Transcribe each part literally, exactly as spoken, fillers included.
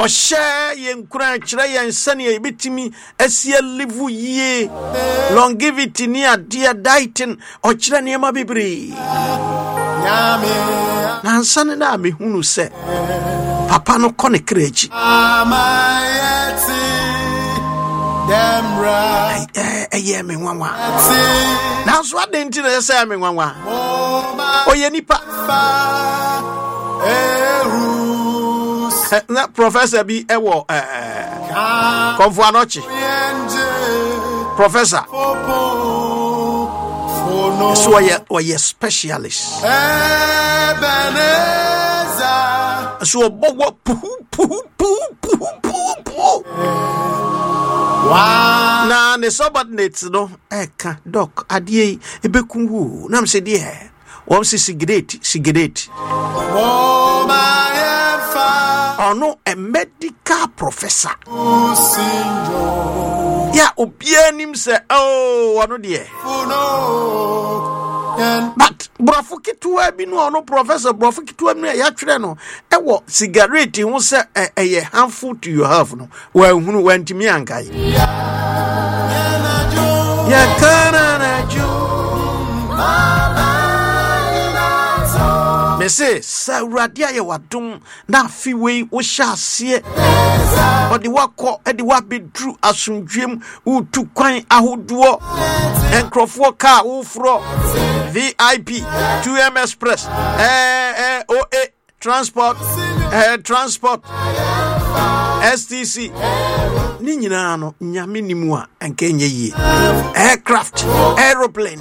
share yen kura chira yen sane e betimi asia live ye longevity ni adia dieting o chira ne ma bebre na nsane na me hunu se papa no kone kreji Demra eh eh me nwanwa na so adenti na say me nwanwa oye nipa na professor bi ewo eh konfu anochi professor so oye oye specialist so bogo pu pu pu pu pu wow na ne subordinates no eka doc adie ebekunwu na mse die won si cigarette cigarette oh my fa ono a medical professor ya obianim se oh ono die but brofukitua bi no ono professor brofukitua mi ya twere no ewo cigarette hu se eye harmful to your health no wa hunu wantimi ankai ya kana na ju mese sawradia ye wadum na fiwe wo hyase odi wakọ edi wabedru asundwem utu kwan ahoduo enkrofo ka ufro V I P two M Express eh eh O A transport eh transport S T C ni nyina no nyame nimu a enkenye yi aircraft aeroplane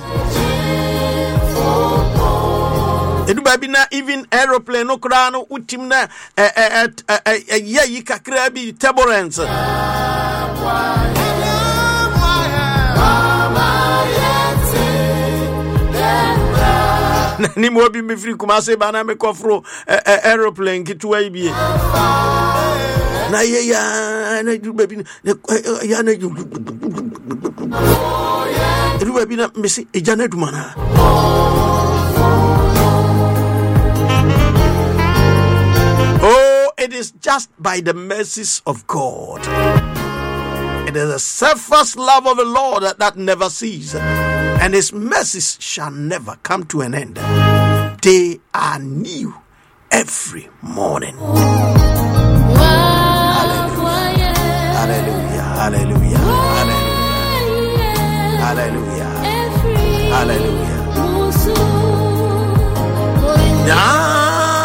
edu baby na even aeroplane no kra no utim na eh eh eh yi kakra bi turbulence ni mo bi me free kuma se bana me kofro aeroplane kitu ai bi na ye ya na du baby ya na edu baby na me se ejana dumana oh, it is just by the mercies of God. It is the steadfast love of the Lord that, that never ceases, and his mercies shall never come to an end. They are new every morning. Hallelujah. Hallelujah. Hallelujah. Hallelujah. Hallelujah. Hallelujah.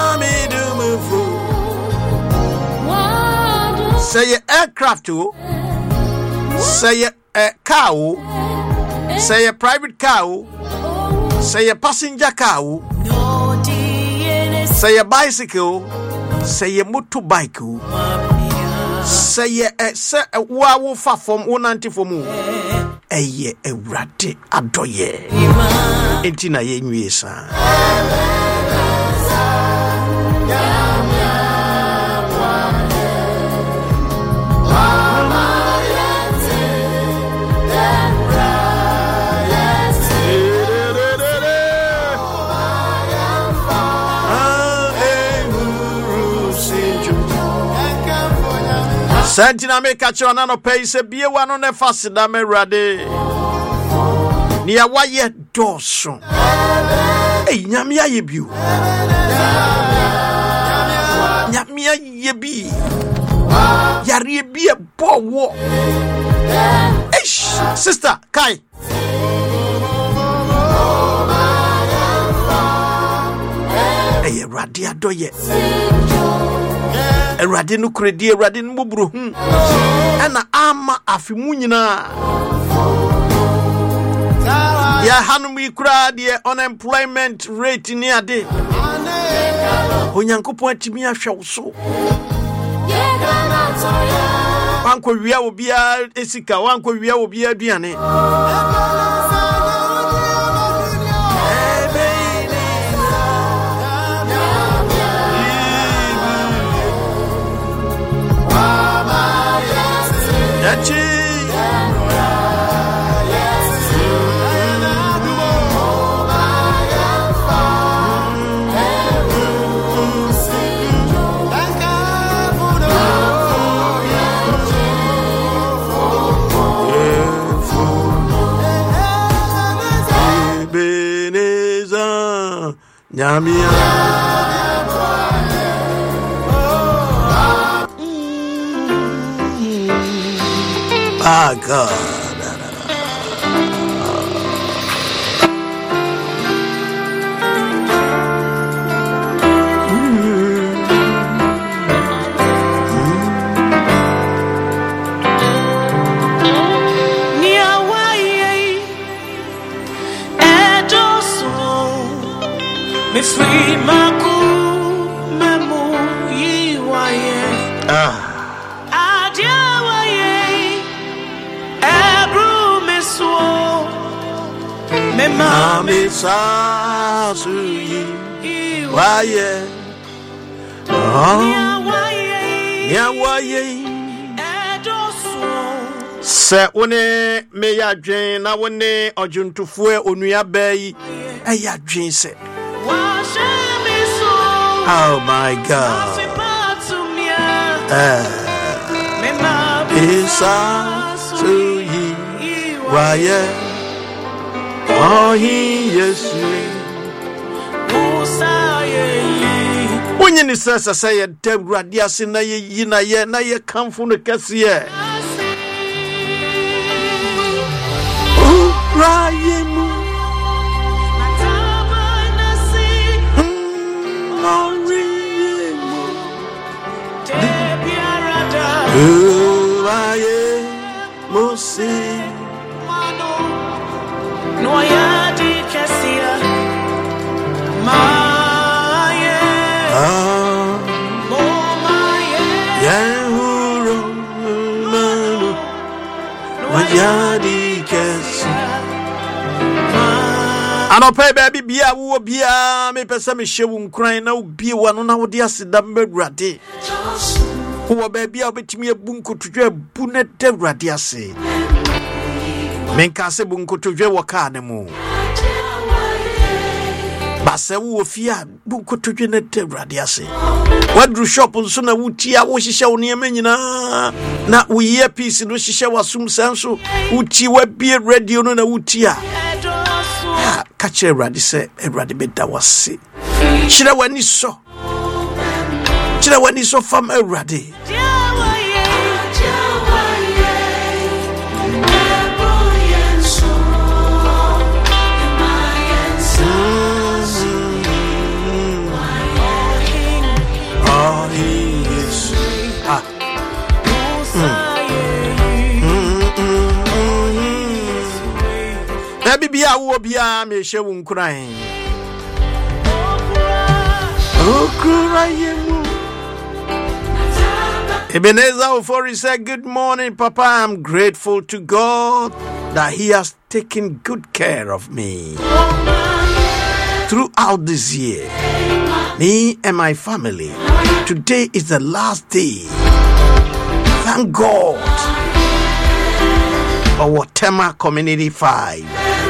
Say a aircraft to say a cow, say a private cow, say a passenger cow, say a bicycle, say a motorbike, say a say a wow far from one ninety for mu a ye a ratty adoye intina ye nwesa. Sentina me catcher no pay se bie one on a fascina me rade. Nia waye doso. Hey, nyamia yebu. Nyamia yebi. Yari be a bo wo. Ish, sister, Kai. Hey, radia doye. Erade no kredi erade no bobro hu ana ama afimu nyina ya hanum ikura de unemployment rate ni ade onyankopon atimi ahwe wo so wanko wia obi a esika wanko wia obi aduane Nyamia. Ah, God. Me free maku memu yiwaye ah adia waye ebru meso me ma me sa su yiwaye ah yiwaye edoso se one me ya dwen na wone ojuntufo onua bayi e ya dwen se. Oh my God. Uh, Isa suyi waye oh yes When you say say dem radia se na ye yi na ye na ye kamfo no kase ye oh rayemu oh, aye, Mosi. No, I did Cassia. My, ah, my, Yahoo, Mayadi Cassia. I don't pay baby, be a woo, be a me person, show crying, no, be one on our dear Sidam Radi. Who baby, I'll bet me a bunko to dread Bunet de Radiase. Menkase bunko to dread Wakanemo. Bassa woo fear bunko to dread de Radiase. What drew shop on sooner would tea, what she shall near me na not we hear peace in which she shall assume senso, would tea web be a radio on a wootia. Catch a radise, a radibet that was sick. Should I want you so? Should I want you so from a raddy? Oh, he is. Ah. Baby, I will be a me showing crying. Oh, crying. Ebenezer Ofori said, good morning, Papa. I'm grateful to God that He has taken good care of me throughout this year. Me and my family. Today is the last day. Thank God for Watema Community five.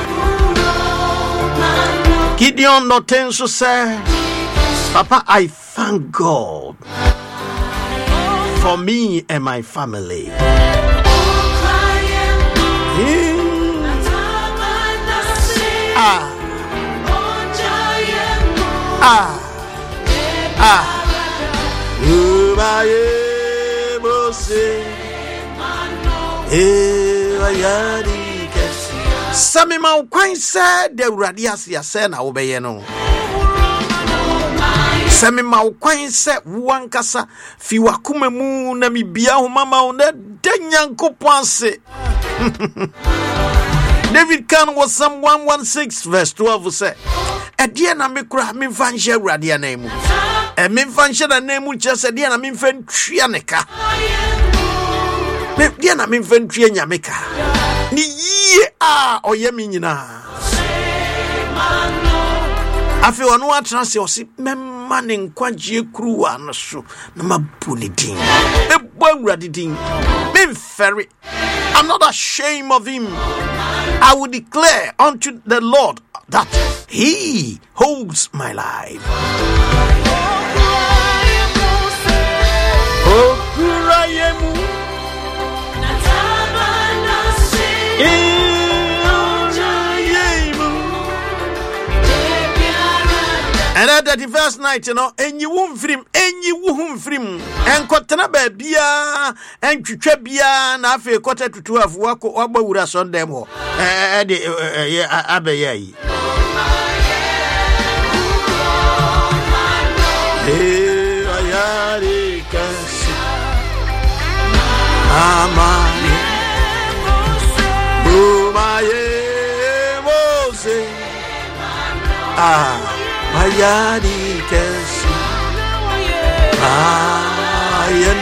Gideon Notenso said, Papa, I thank God for me and my family. Mm. Ah. Ah. Ah. Sami ma ukwan said the radias ya say na obeye no. Sami ma ukwan said wankasa fi wakuma mu na mi bia ho mama o na danyankopon se. David Khan was Psalm one sixteen verse twelve say, "Edie na me kura me fanshe radia na mu. E me fanshe na na mu che se die na me fan twia ne ka. Me die na me fan twia nyame ka. Ni yie a oye me nyina. Afi wonu atena se osi memma ne nkwagie kruwa no so na mabu ne din. E bo awurade din. Me ferry. I'm not ashamed of him. I will declare unto the Lord that He holds my life." And Eh, that the first night, you know, and you won't film, and you won't film, and Cotana Babia, and Chuchabia, and Afe quarter to twelve, walk over with us on them. Eh, yeah, Abbey. Hey, I can see. Amani. Oh, my, ah. Ayadi kesi ayen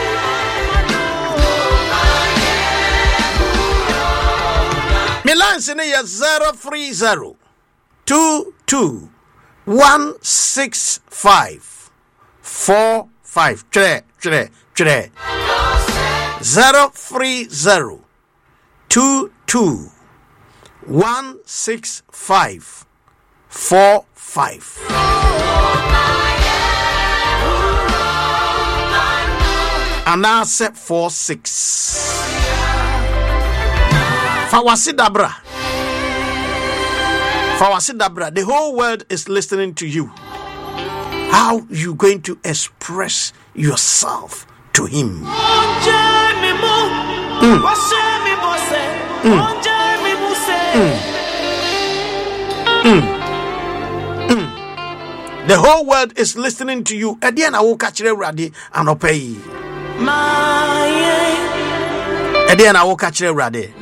Milan sine ya zero three zero two two one six five four five tre tre tre zero three zero two two one six five four five. And now set four six. Fawasidabra. Fawasidabra. The whole world is listening to you. How you going to express yourself to him? Mm. Mm. Mm. The whole world is listening to you. Again, I will catch you ready and obey. Again, I will catch you ready.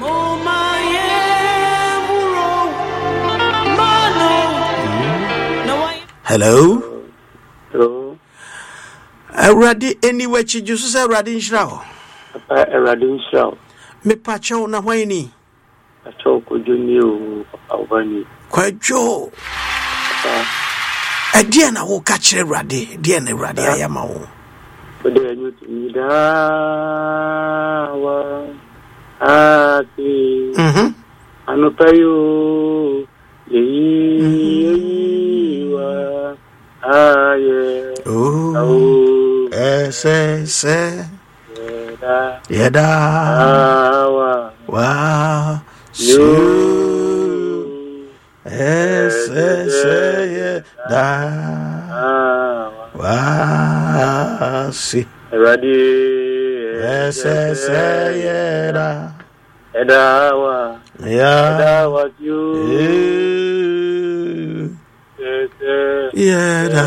Hello. Hello. Ready anywhere? You just say ready in show. Ready in show. Me pacho na wani. Pacho kujuni ubani. Kwajo. Again, I will catch you ready. Dear ready, I am all. But then you need our happy. Mm-hmm. I know pay you. You are. Oh, ese, ese. Yeda. Wow. You. Ese, ese, yeda. Wow. Si. Ready. Ese, ese, yeda. Yeda wa. Yeda wa you. Yeda.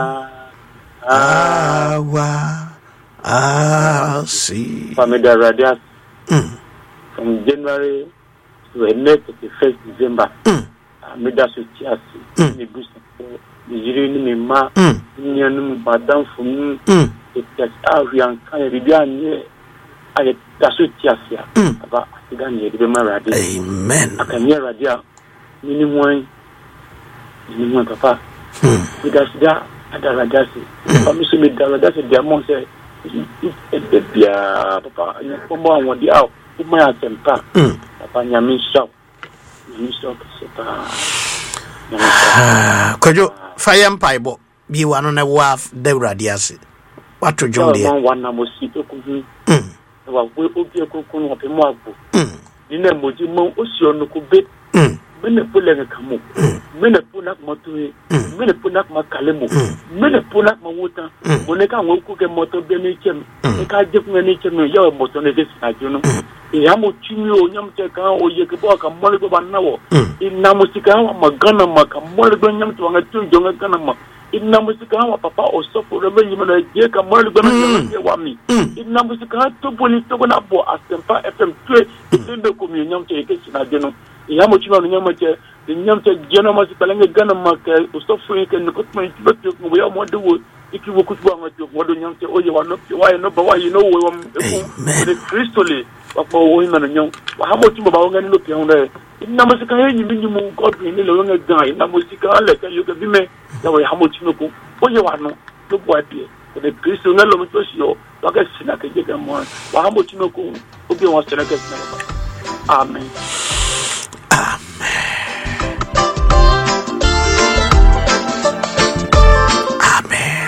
Awa. Ah, see. Famida Radias. From January to the thirty-first December. Amida Suchiasi. The boost of the Jirini Ma. Nianum Badam from it has Arian Kayaribian. I Tasutiasia. About Atigani, the Maradi. Amen. I can hear Radia. Minimum. Minimum, Papa. With us there. Ada radasi, kami sudah ada radasi dia mau saya, itu dia papa, pembawa mau dia, pembawa sempa, papa nyamin shop, nyamin shop sepa. Kojo fayam paibo, biwano na waf de radiasi, watu jombi. Kalau wana musipe kuhu, wawe obi kuku wape mwabu, nina moji mau usionu kubet. Mene pulenga kamu, mene punak motoe, mene punak makalemu, mene punak mawuta, moneka ngoku ke moto bene chem, eka jep ngene chem ya moto ne vesi ajono. Ya mo chimio nyam teka o yeke bo ka mole go banawo. Inna musika wa magana maka mole go nyam to ngatu jonga kana ma. Inna musika wa papa o sopo rebe nyima je ka mole go na je wa mi. Inna musika to boli to go na bo asempa F M two inde ko mi nyam teke sina jono. Ya mo chima nyama che nyam che jeno ma si palenge gana ma ke ustofu ke nikot ma tibetu ko ya mo de wo iki wo kutwa ngatu wo do nyam che oye wa no wa no ba wa you know wo the crystally wa ko wo hima nyam wa ha mo chima ba ngani no pe honda ina mo sika henyi minyi mo ko bi ni lo nga ga ina mo sika ale ka yo ke bi me ya wa ha mo chima ko oye wa no do bo apie the crystal ngalo mo to sio wa ka sina ke je ka mo wa ha mo chima ko o bi wa sina ke sina ba. Amen. Amen. Amen.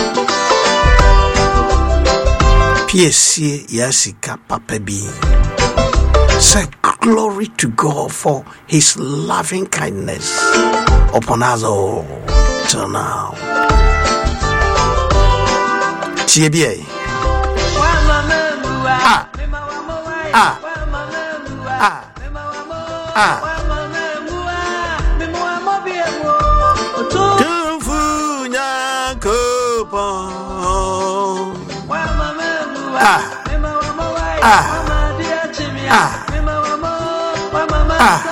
P S C Yasika Papabi. Say glory to God for his loving kindness upon us all. till now. T B A. Ah. Ah. Ah. Ah. Kufunya kopo. Ah. Ah. Ah. Ah.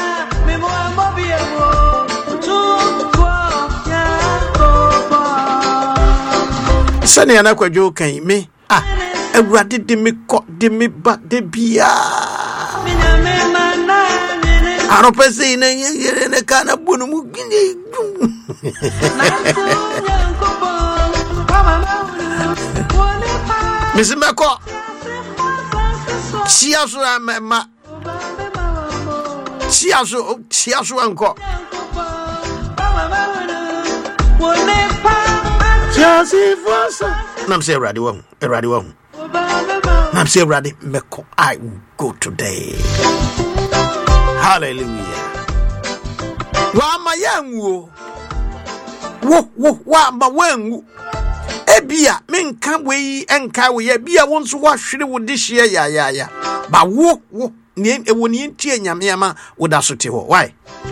Sani anakwajo kan me. Ah. Ewurade de me ko de me ba de bia. Aropese ina yere ne kana bunu mu gine. Misimeko. Chiasu ma. Chiasu chiasu anko. Chiasi fosa. Nam say ready one. Ready one. Nam say ready meko. I will go today. Hallelujah. Wa ma yangu. Wo wo wa ma wangu. Ebia menka we enka we ebia wonso wa hwere wo de hye ya ya ya. Ba wo wo ne ewo ne ntie nyame ama wo da so te ho. Why?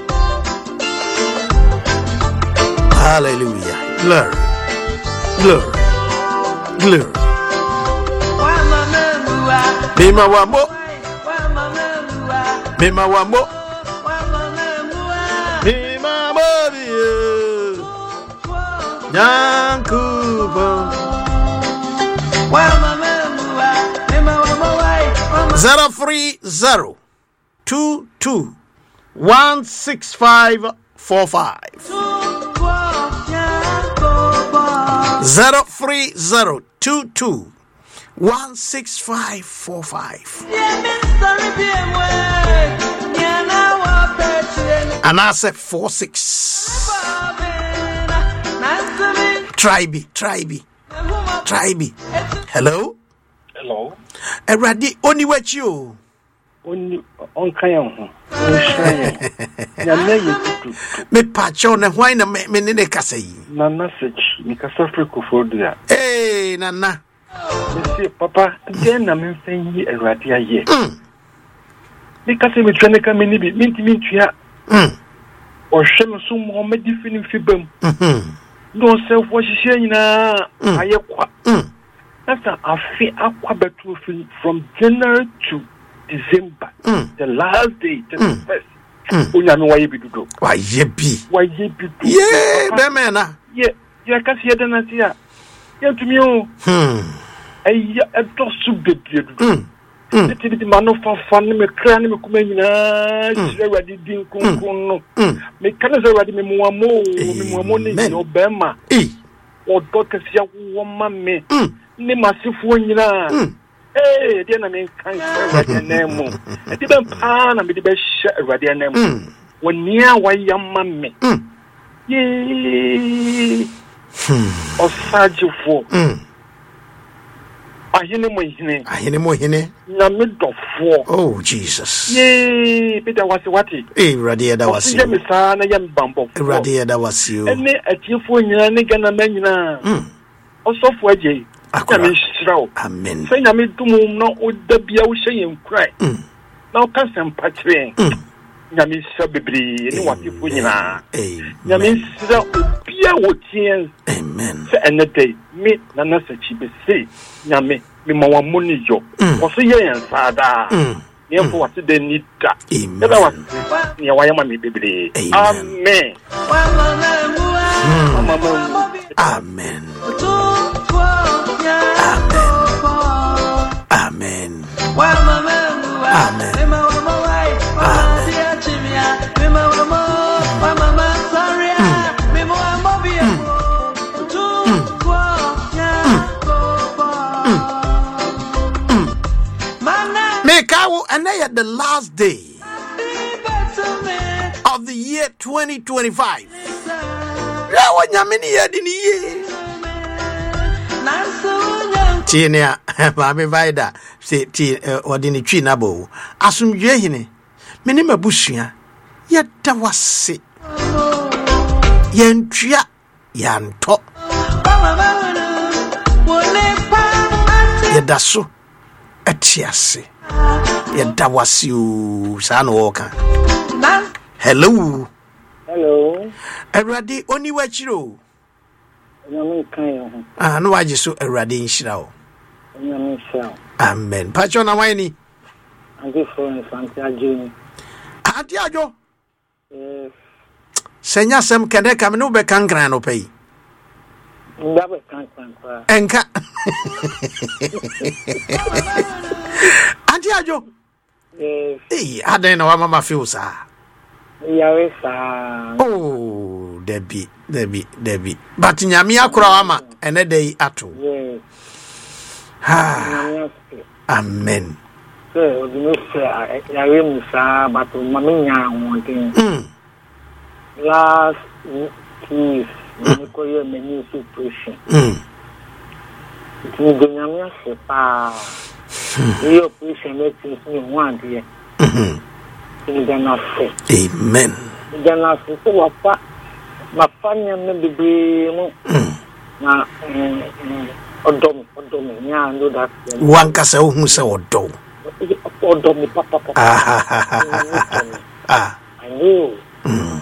Hallelujah. Glory. Glory. Glory. Bima wamo. Bima wamo. Bima mobi. Yankubo. Zero three zero two two one six five four five. Zero three zero two two one six five four five. And I said four six. Tribe, tribe, tribe. Hello. Hello. Eradi only what you. Only on Kayan. Me patch on a wine and me in a cassay. Nana such, Nicasafrico for there. Hey, Nana. See, Papa, then I'm saying ye a ratia ye. Because I'm a Janica Minibi, Minty Mintia. Or Shem some more medicine fibum. Don't self what she saying now. I aqua. That's a fee aqua between from January to December, mm. the last day, the mm. first. Unya no why be do? Why ye be? Why ye be? Yeah, be mena. Yeah, you can see the natia. Yeah, to me, oh. Hmm. I a dosu baby. Hmm. Hmm. The TV man of fun me cran me come na. She already din kun kun no. Me can already me mo mo me mo mo ni no bema. Eh. O doctor sia woman me. Ne masifo nyina. Hey, dear, I mean, can't say name. I didn't pan and be the best radio name. When near why young mammy. Yea, or Sergio for. I hear no more hine. I hear no more hine. No mid of four. Oh, Jesus. Yea, Peter was what it. Eh, Radia, that was you. Miss Anna, young bumble. Radia, that was you. And a cheerful Yannigan and Menina. Also for Jay. Amen. Say, I mean, to move not with the Bioshay and cry. Now, cousin Patrin. Yamis Sabibri, and what you put in a. Yamis Pia would tears. Amen. And the day, meet Nana Sachi, say, Yami, Mima money job. Or say, and Sada. Therefore, what they need that. Amen. Near Wyoming, baby. Amen. Amen. Amen. Amen. Make our and they at the last day of the year twenty twenty-five. Tia, Mammy Vida, say tea or dinny chinabo. Asum Jehine, Minima Bushia, yet that was sick. Yentua yanto. Yedaso etiase. Yedawasi u sana woka. Hello. Hello. Eradi oni wachiro. Nyame kan. Ah no waje so eradi nshira o. Nyame sha. Amen. Pacho na wani. Andi for Santi Ajo. Adi Ajo. Yes. Senya sem kende kam no be kankran no pay. Ndabe kankran kwa. Enka. Adi Ajo. Yes. Eh, aden na wa mama feel sa. Yawe sa. Oh, Debbie, Debbie, Debbie. But nyame akura wa ma ene dey ato. Yes. Ha. Amen. So, you know, yawe musa but mama nya wonten. Mm. Last week, we call you menu situation. Mm. Ti nyame se pa. We operation make things new one day. Mhm. Amen. Jana se so pa ma fanya me bebe mo. Na eh odom odom nya ndo that. Wanka se ohun se odo. Odom papa papa. Ah. I know. Mm.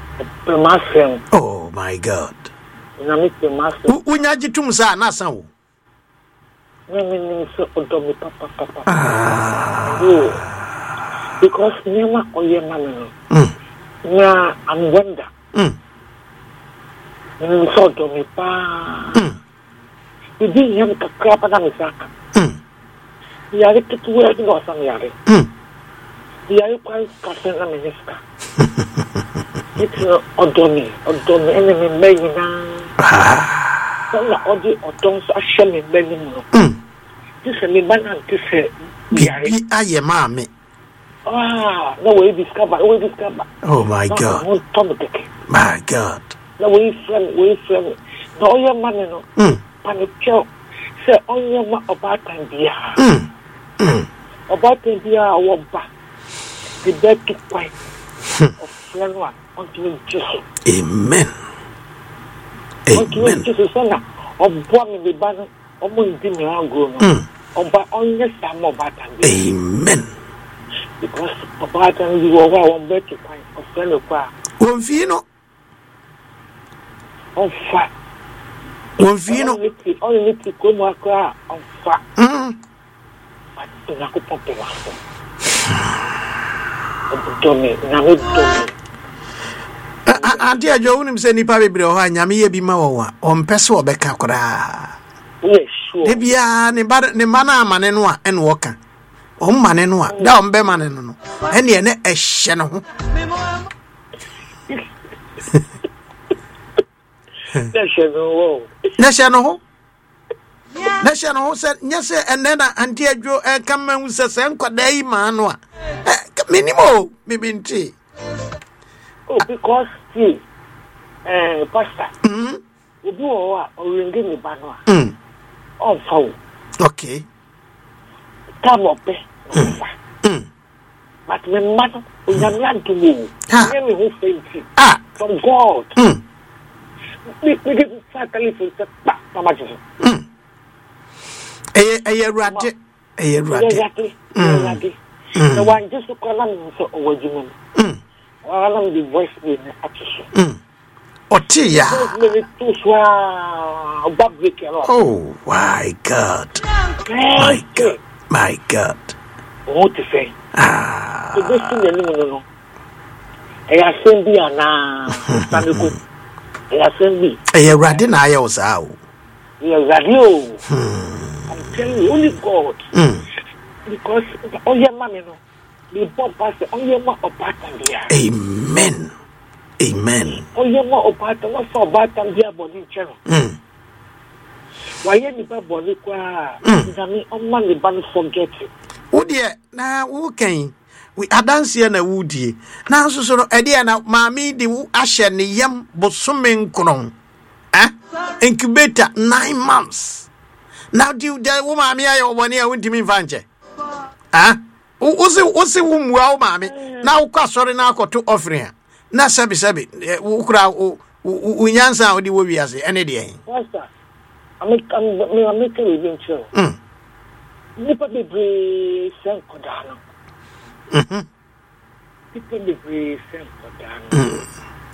Oh my God. Na me te masen. Unya jitum sa na san wo. Me me me se odom papa papa. Ah. Because never oye man. Mm. Na I'm wonder. Mm. Mm so do me pa. Mm. Idi yam ka krapa na misaka. Mm. Yare kitu wa ndo sam yare. Mm. Yare kwa ka na minister. It's odomi, odomi enemy meina. Ah. Sala odi odon so ahye me bani mu. Mm. This me ban this yare. Bi aye ma me. Ah, no way discover, we discover. Oh my no, God. My God. No way friend, way friend. No your man no. Mm. Panicho. Say on your ma about time dia. Mm. Mm. About time dia wo ba. The bed to point. Of friend one unto Jesus. Amen. Amen. Jesus na obo mi be ba no. Omo ndi mi ango no. Oba onye samo about time. Amen. Because about time you were one bed to point of friend of pa. One fino. On fa. One fino. Only to come akra on fa. Mm. But na ko pompe la so. Domi, na me domi. Anti ajo unim se nipa bebre ho anyame ye bi ma wo wa. On pese obeka kora. Yes, sure. De bia ne ba ne ma na amane no a ene wo ka. O mane no a da o mbe mane no no. Ene ene ehye no ho. Ehye no ho. Ehye no ho. Ehye no ho se nya se ene na anti ajo e kam hu se se nkoda yi ma no a. Minimo me binti. Oh, because see, eh, pastor. Mm. You do what? Or you give me banwa. Mm. Oh, so. Okay. Come up, eh? Mm. But when man, we are not to me. Let me who faith ah from God. Mm. We we get certainly for the back, Mama Jesus. Mm. Eh, eh, rade. Eh, rade. Mm. The one just to call them so original. Mm. All the voice in the action. Mm. Otia. Oh my God. My God. My God. What to say? Ah. The best thing you know. I send me na. I send me. Eh, rade na ya osao. Yeah, radio. I'm telling you, only God. Mm. Because all your money, no, the Bob Pastor, all your money apart and there. Amen. Amen. All your money apart and what's about and there, body channel. Mm. Why any body qua? I mean, on money, but forget it. Oh dear, now who can we are dancing na woody. Now so so idea now, mammy, the asher ni yam bosumen kron. Eh? Incubator nine months. Now do the woman me I one year won't mean vanche. Ah, what's it? What's it? Wow, mammy. Now, sorry, now got to offering. Na sabi sabi. Ukra unyansa odi wo wiase ene de pastor I'm I'm I'm making even chill. Mm. Nipa bebre sen kodano. Mhm. Nipa bebre sen kodano. Mm.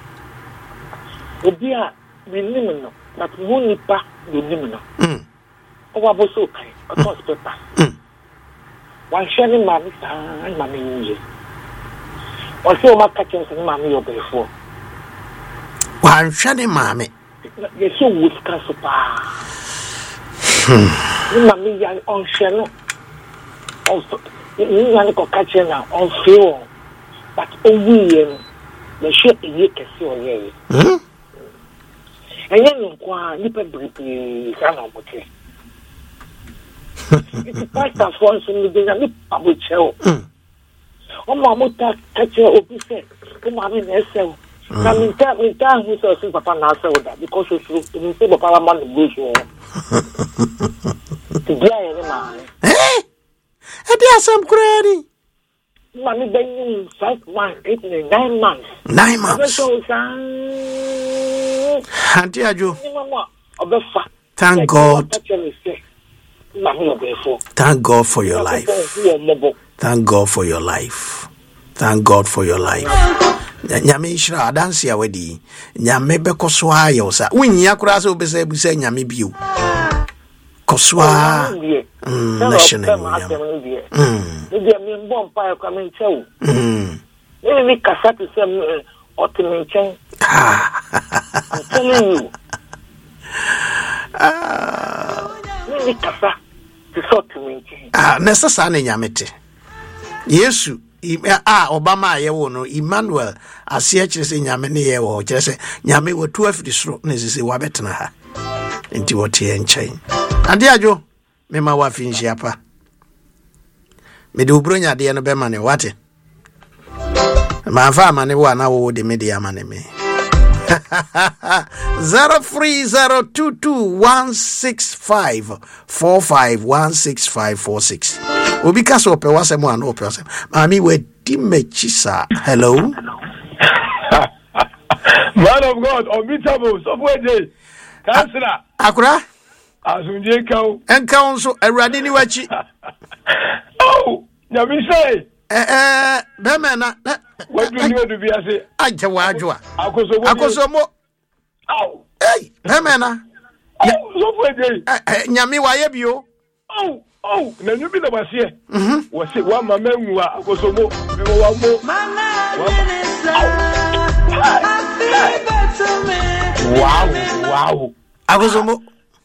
Obi a menim no, but mo nipa menim no. Mm. Owa boso kai, otos paper. Mm. Wan share ma mi sa, ma mi nje. O se o ma ka chen se ma mi obefo. Wan share ma mi. Ye so wuska so pa. Hmm. Ma mi ya on share no. Also, you want to catch it now on feel, but only the ship you can see on ye. Hmm? And then, you can be some okay. It's pastor for us in the public show. Oh, Mamma, catch your officer. Come on, in yourself. Come in, tell me, tell me, so simple, Papa, that because you should say, Papa, man, the bush. To play, man. Eh? Adi asam kurani. Mami been five months, eight, nine months. Nine months. Auntie Ajo. Thank God. Thank God for your life. Thank God for your life. Thank God for your life. Nyame ishra adansi ya wedi. Nyame beko swa yosa. Winyi ya kurasa ubese buse nyame biu. Koswa. Mm, national. Mm. Maybe I'm born by a coming show. Mm. Maybe Kasa to some automation. I'm telling you. Maybe Kasa to sort to me. Ah, necessary Yamete. Yesu. Ah, Obama yewo no Emmanuel asia kire se nyame ne yewo kire se nyame wo twelve di sro ne sisi wa betena ha enti wo tie nchen ade ajo me ma wa finshi apa me de ubronya de no be ma ne wate ma fa ma ne wo na wo de me de ama ne me zero three zero two two one six five four five one six five four six Obi kaso pe wasem an ope wasem. Mami we di mechisa. Hello. Man of God, unbeatable. So we Kansila. Akura? Asunje kaw. Enka so awrade ni wachi. Oh, na mi say. Eh eh be me na. What do you do bi ase? Aje wa adwo. Akoso mo. Akoso mo. Oh. Hey, be me na. Oh, so we Eh nyame wa ye bio. Oh. Oh, na nyubi na basie. Mhm. Wose wa mama nwa akosomo. Me wa mo. Wow, wow. Akosomo.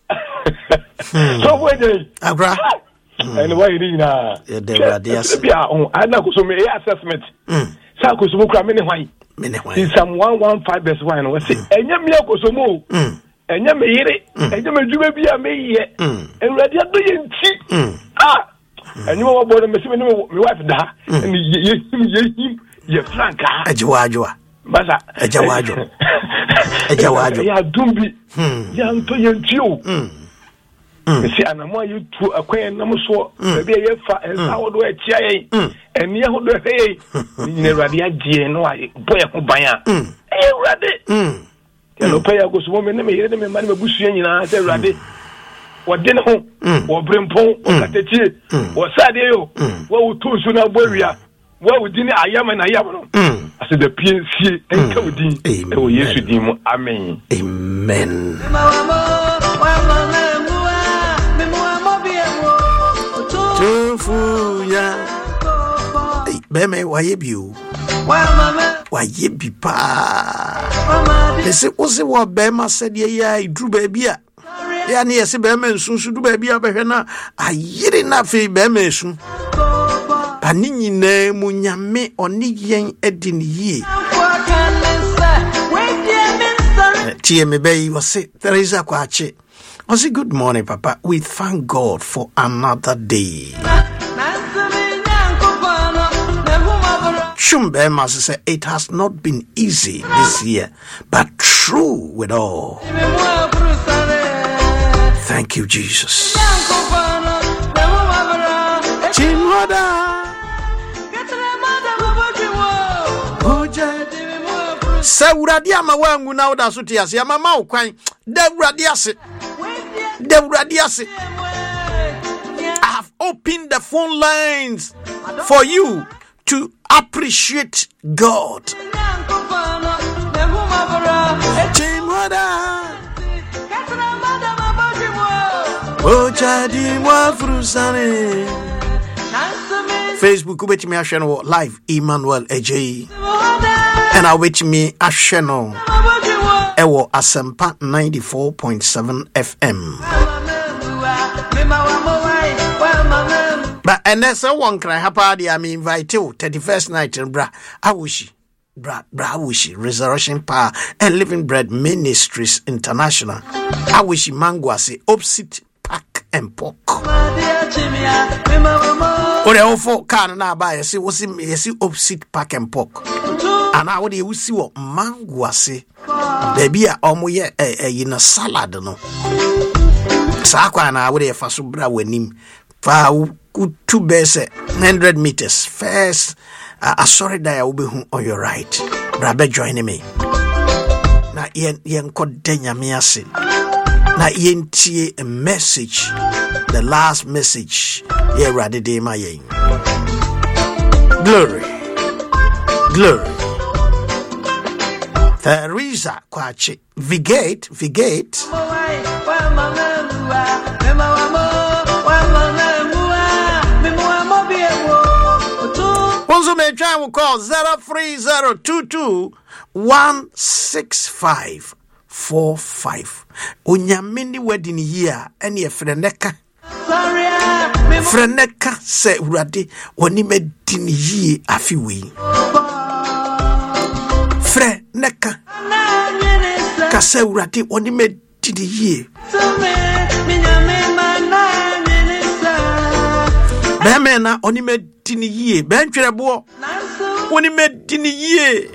So we dey. Agra. And why you na? Yeah, dey ready as. Bia on ana akosomo e assessment. Mm. Sa akosomo kra me ne hwan. Me ne hwan. In some one fifteen verse one we say enya me akosomo. Mm. Enya me yire, enya me djuma bia me ye. Enrade ado ye nti. Ah. Enyo wo bo me se me me wife da. Ni ye ye ye ye franka. Ajiwa ajiwa. Basa. Ajiwa ajiwa. Ajiwa ajiwa. Ya dumbi. Ya nto ye nti o. Me se anamo ayu tu akwen nam so. Be ye fa ensa wodo e tia ye. Eni ye wodo he ye. Ni enrade agye no aye boy ho ban a. Eh enrade. Hello, pay a gospel woman, me hear them in Manny Bushian, I said, Raddy. What dinner home, or Brimpon, or Cateti, or Sadio, what would two sooner warrior? What would dinner I am and I am? I said, the P N C and Cody, oh, yes, you deem, Amen. Amen. Beme, why you? Why ye be pa? They say, was it what Bema said? Yeah, I drew baby. Yeah, near see Bema soon should do baby up here. I yet enough a Bema soon. Panini ne munyame or nigyan edin ye. T M Bay was say, there is a quache. I say, good morning, Papa. We thank God for another day. Shumbe must say it has not been easy this year, but true with all. Thank you, Jesus. Sa urade ama wangu na oda so te ase ama ma okwan da urade ase da urade ase. I have opened the phone lines for you to appreciate God. Facebook which me asheno live Emmanuel Eje and I which me asheno ewo Asempa ninety-four point seven F M. But and there's a one cry happy I mean invite you thirty-first night in bra awushi bra bra awushi Resurrection Power and Living Bread Ministries International awushi mangwase opposite Pack and Pork. Ore ofo kan na ba yesi wosi yesi opposite Pack and Pork. Ana wo de wusi wo mangwase baby a omo ye eh yi na salad no. Sa kwa na wo de fa so bra wanim fa two base one hundred meters first uh, sorry that I will be on your right brother join me na yen yen ko denya me ase na yen tie a message the last message here ready dey my yen glory glory Teresa Kwachi Vigate Vigate Also, may try will call zero three zero two two one six five four five. Unyamini wedding year any a freneka. Freneka say uradi oni medin ye afiwi. Freneka kase uradi oni medin ye. Bemena oni medini ye benchre bo oni medini ye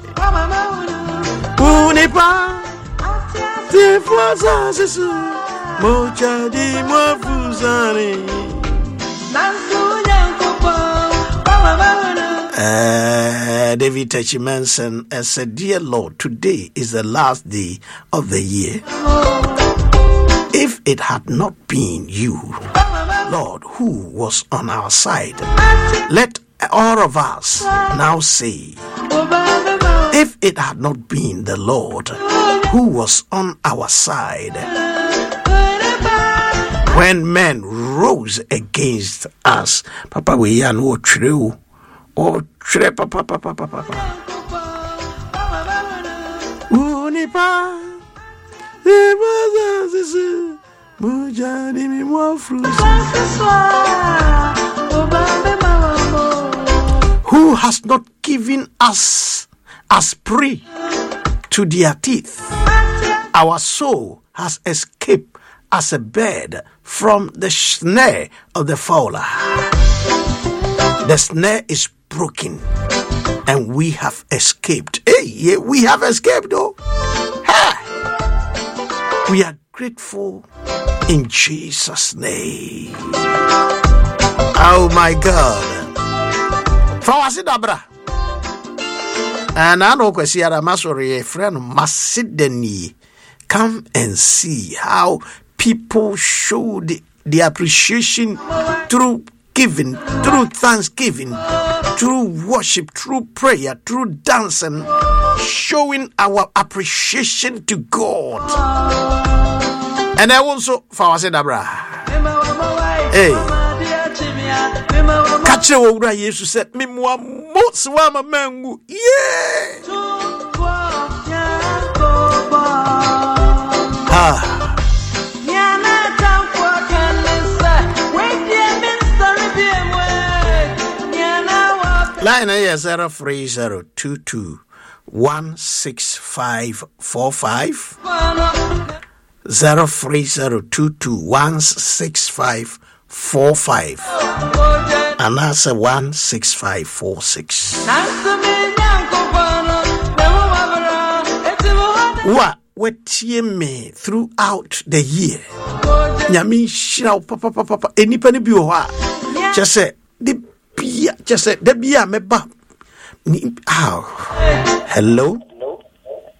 unipa te flaza sesu mocha di mafuzani uh, David Techimanson said, dear Lord, today is the last day of the year. If it had not been you, Lord, who was on our side, let all of us now say, if it had not been the Lord who was on our side, when men rose against us, Papa, we are no true, or true, Papa, Papa, Papa, Unipa, who has not given us as prey to their teeth. Our soul has escaped as a bird from the snare of the fowler. The snare is broken and we have escaped. Hey, yeah, we have escaped though. Hey. We are grateful in Jesus' name. Oh my God. Fawasidabra. And I know Kwesiara Masori, a friend Masideni. Come and see how people show the, the appreciation through giving, through thanksgiving, through worship, through prayer, through dancing, showing our appreciation to God. And I also Fawasidabra. Hey. Catch your old Jesus said, me more most wama mangu. Yeah. Ah. Line here zero three zero two two one six five four five zero three zero two two one six five four five and that's a one six five four six. What wetie me throughout the year? Nyami shira papa papa papa enipa ne bi o ha. Just say the bia just say the bia me ba. How? Hello?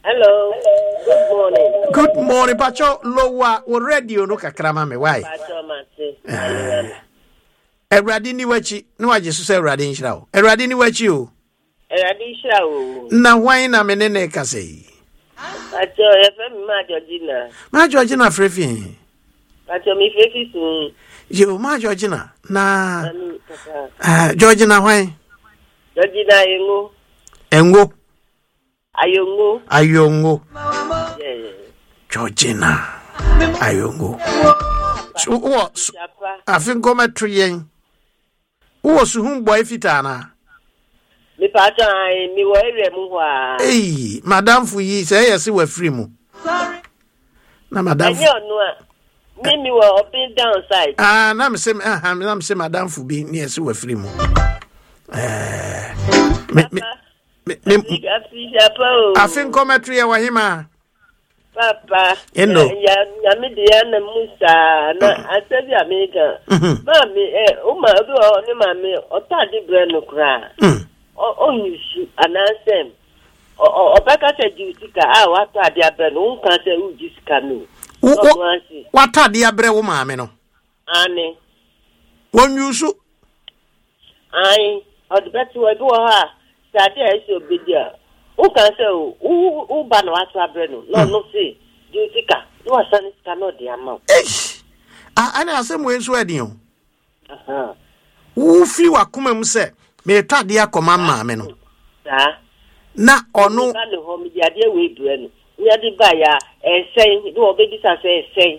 Hello. Good morning. Good morning, Pacho. Lowa, o radio no kakrama me why? Pacho Mate. Eradi ni wachi, no waje so say eradi nshira o. Eradi ni wachi o. Eradi nshira o. Na why na menene ka say? Pacho, e fe mi ma Georgina. Ma Georgina frefi. Pacho mi frefi so. Yo ma Georgina na ah Georgina why? Georgina engo. Engo. Ayongo. Ayongo. Yeah. Georgina. Ayongo. So what? I think come at three yen. Who was whom boy fitana? Me pacha mi wo ere mu wa. Hey, madam fu yi say yes we free mu. Na madam. Anyo no a. Me mi wo up and down side. Ah, na me say ah, na me say madam fu bi ni yes we free mu. Eh. Me me me I think come at three wa hima. Papa, endo ya ya me dia na Musa na asabi America. Mami eh o ma bi o ni mami o ta di bre no kra. O o yusu anasem. O o beka se jusika a wa ta di bre no nkan se u jusika no. Wa ta di bre wo mami no. Ani. Won yusu. Ai, o de betu we go ha. Sa de e so bidia. O kan se o o ba no aso abreno no no se jusika no asan cannot the amount eh ah ana asem we so adin o aha wo fi wa kuma mu se me tade akoma ma me no sa na ono na no ho mi dia de we breno we ade ba ya esen do obedi sa se esen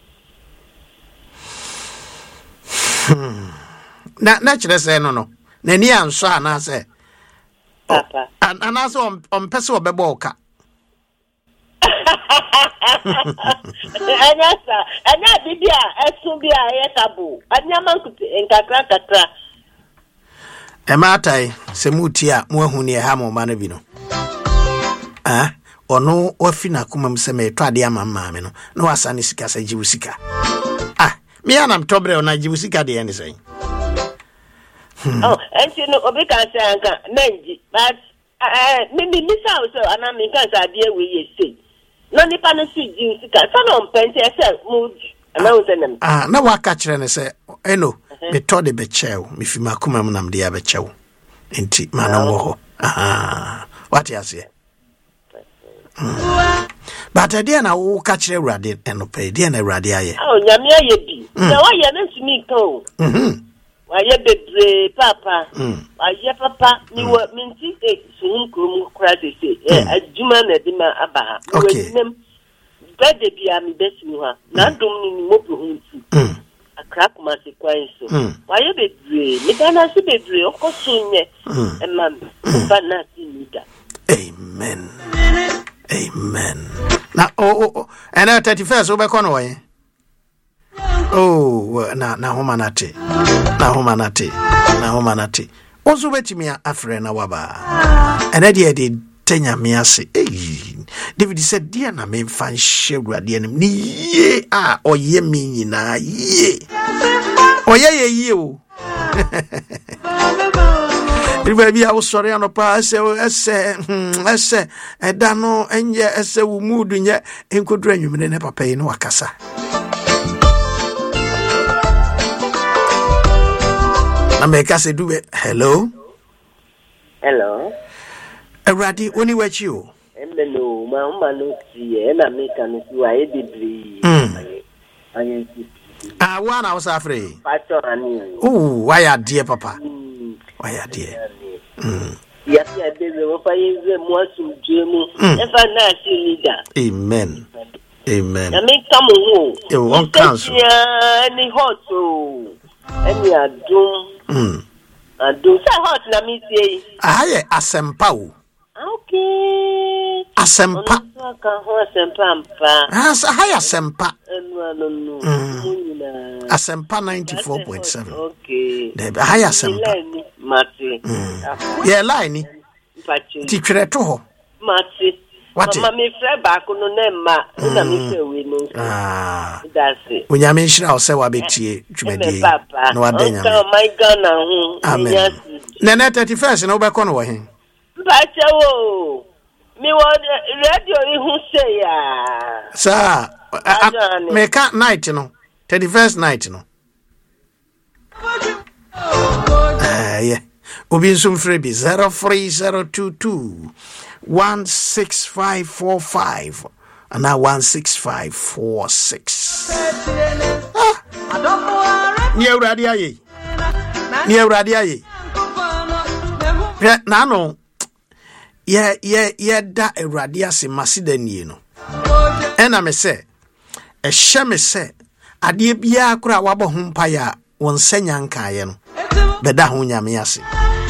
na na kire se no no na ni anso ana se Papa. And and also on on person obebo ka. Anya sa, anya bibia esun bia yetabu. Anya mankuti enkakra kakra. E matai se mutia mo ahu ne ha mo ma na bi no. Ah, ono ofi na kuma mse me twade ama ma me no. Na wasa ne sika sa jiwu sika. Ah, me anam tobre ona jiwu sika de ene sai. Hmm. Oh, and you know, Obi can say, Nanji, but maybe Miss House and I mean, because I dear we say. No, the panacea, you can on Penty, I said, mood, and I was in them. Ah, now I catch her and say, I know, be told the bechow, if you macumam nam the abechow. Inti, man, ah, what you say? But I didn't know catch a radi and pay, dear Radia. Oh, Yamia, ye be. Now I am to me go. Hm. Why be papa? Why papa? You were minty eight soon come crazy say, a Juma Nedima Abba. Okay. Bed be a me best you are. Not doing mopu. A crack must acquire so. Why you be brave? Me can I see be brave, of course soon, and ma'am, but not in that. Amen. Amen. Now, oh, oh, and at thirty-first over Conway. Oh, na na humanate. Na humanate. Na humanate. Ozo betimi afre na waba. Ene de de tenya me ase. Eh. David said, "Dear na me fan shewra de ni ye a oye me nyina ye." Oye ye ye o. Baby, I was sorry on a pass. Esse, esse, e dano enye esse wu mudu nye enkodra nwumene ne papa yi no wakasa. Na meka se dube. Hello. Hello. Eradi oni wachi o. Hello, ma ma no ti e na meka no ti wa e bibri. Mm. Ayen ti. Ah, one house afre. Pacho ani. Ooh, why are dear papa? Why are dear? Mm. Yes, I did the fire more to Jemu. If I not leader. Amen. Amen. I make come home. You won't cancel. Any hot so any are doom. Mm. I do say hot na me say. Aye, asempa o. Okay. Asempa. Ka ho asempa mpa. As aye asempa. No no no. Asempa ninety-four point seven. Okay. There aye asempa. Mate. Yeah, line. Ti twere to ho. Mate. Mama me frɛ baako no na ma na me frɛ we no. Ah. That's it. Wonya me nhira wo sɛ wa betie dwumadi. Na wa danya. Oh my God na ho. Amen. Na na thirty-first na wo bɛkɔ no wo he? Bacha wo. Me want radio who say ya. Sir, make up night, you know. thirty-first night, you know. Ah, yeah. Ubin sum freebie zero three zero two two one six five four five and now one six five four six. Ah. Near radio ye. Near radio ye. Nano. Yeah, yeah, yeah, that a radiasi masiden, you know. And I may say, a shame say, a dear biakra wabo humpaya, one senyan kayen, beda hunya miasi.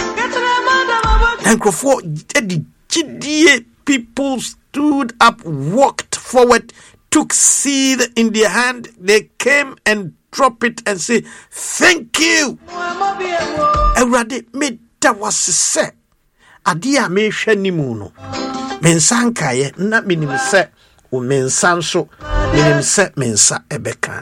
And for the G people stood up, walked forward, took seed in their hand, they came and dropped it and say, thank you. A radi made that was said. Adia me hwani mu no mensan kaye na minim se o mensan so minim se mensa ebeka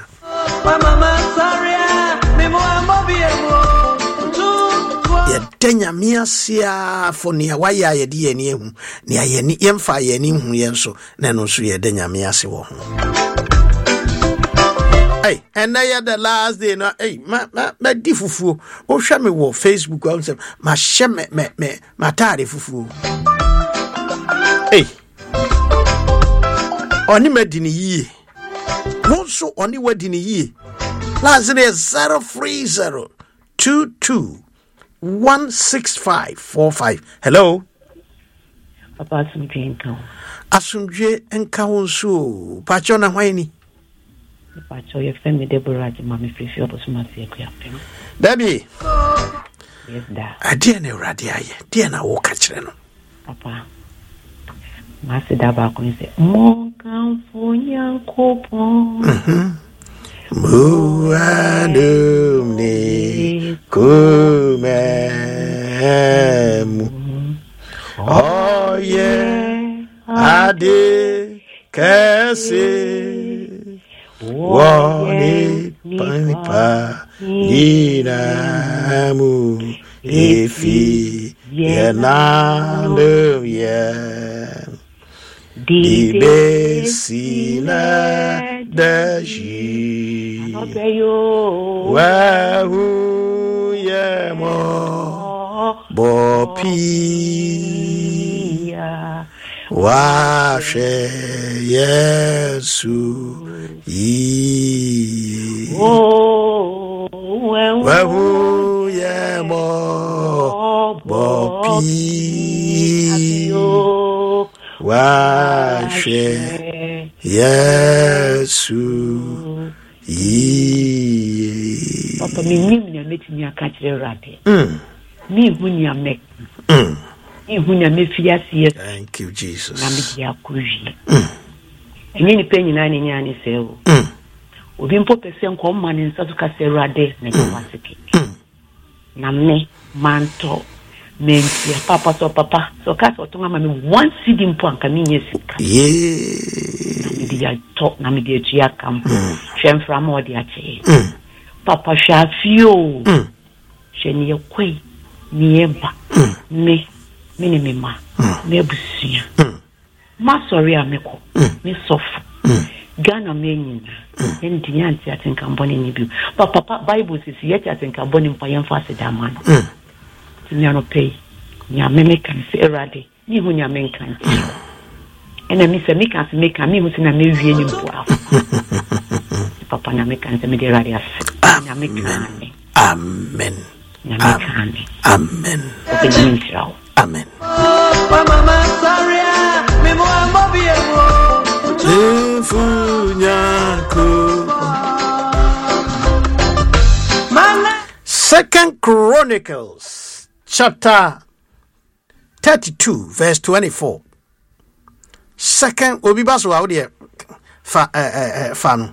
ye tenya miasia fo ne waya ye de ani ehu ne aye ni yemfa ye ni hu ye so na no so ye tenya miase wo ho. Hey, and now the last day no hey ma ma ma di fufu o hwa me wo Facebook o say ma hye me me me ma tare fufu hey oni medini yi won so oni wadini yi last day zero three zero two two one six five four five. Hello Papa Asumdwe enka Asumdwe enka won so pa cho na hwan ni Pacho ye femi Deborah di mami free opo so mati e kuya pem. Debbie. Yes da. Ade na urade aye. De na wo ka kire no. Papa. Masi da ba ko nse. Mo kan fo Yankopon. Mhm. Mu adum ni kumem. Oh yeah. Ade kase. Wone panipa ninamu efi yenando ye di besina daji wahu yemo bopi washe Yesu Ye oh wahu yemo bopi washe Yesu Ye Papa mi nim na metimi aka kire rade mm mi hunya mek mm mi hunya mefiase. Thank you Jesus na mi dia kuji mm enye ni pe nyina ni nya ni sewo mm obi mpo pese nko ma ni nsa suka serade na ni wasiki mm na me manto menti papa so papa so ka so to ma me one cd mpo anka mi nyesika yeah na mi dia to na mi dia tia kam hwem fra ma odi ache mm papa shafio mm sheni yekwei ni eba mm me me ni me ma me busia mm ma sorry ameko me sofu mm Ghana menina endi yanti atinka mboni nibi papa papa Bible says yeti atinka mboni mpa yemfa se damano mm tinya no pay nya memeka se erade ni hu nya menka nti ena mi se meka se meka mi hu se na mewie ni mpo papa na meka se me de rade afi nya meka ni amen nya meka ni amen open ni chao amen mama sorry me mo ambi ewo Second Chronicles chapter thirty-two verse twenty-four. Second obibaso audio fa eh fanu.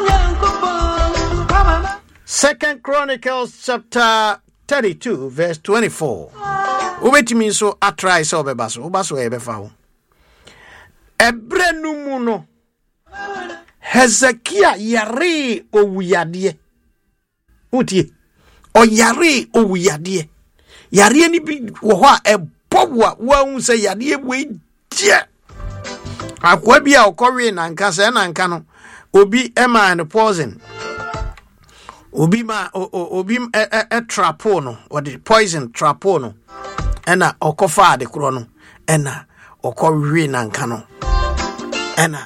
Second Chronicles chapter thirty-two verse twenty-four. Ubetimi so atrai so obibaso obaso ebe fa ho. Ebrenu mu no Hezekiah yare owuyade utie o yare owuyade yare ni bi wo ho a ebowa wa hu se yare we tie akwa bi a okowe na nka se na nka no obi ema and poison obi ma obi e, e, e trapo no or the poison trapo no ena okofa ade kro no ena okowe na nka no ena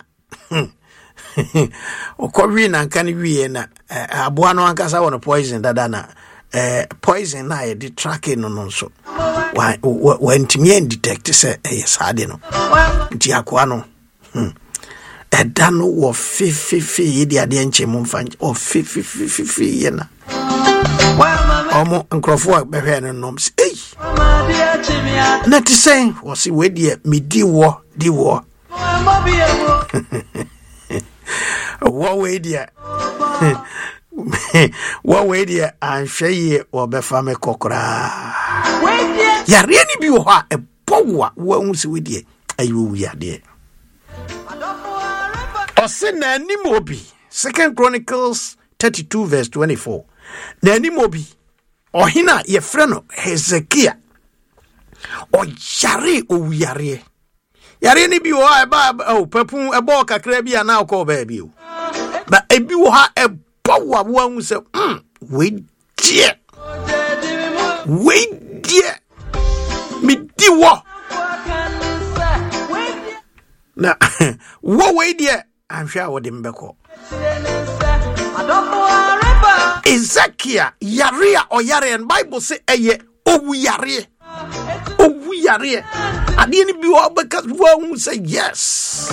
okowe na nka no wie na aboa no ankasa won poison dada na eh poison na e di tracking no no so wa when timi detect say eh sade no nti akwa no hmm eda no wo fififi ye di ade nche mu mfa o fififi ye na omo nkrofo be hwe no nom eh na ti say wo si we di me di wo di wo wo we di wo we di anhwe wo be fa me kokora yare ni bi wo ha e bowa wo hu si we di ayo wi ade Ose na ni mobi Second Chronicles thirty-two verse twenty-four. Na ni mobi ohina ye freno Hezekiah o yare o yare yare ni bi wo ha ba o papun e bo kakra bi ana o ko ba bi o ba e bi wo ha e bowa wo hu se mm we die we die mi di wo na wo we die I'm sure what him beko. Ezekiah Yaria or Yare and Bible say eye owu yare. Owu yare. I didn't be all because one say yes.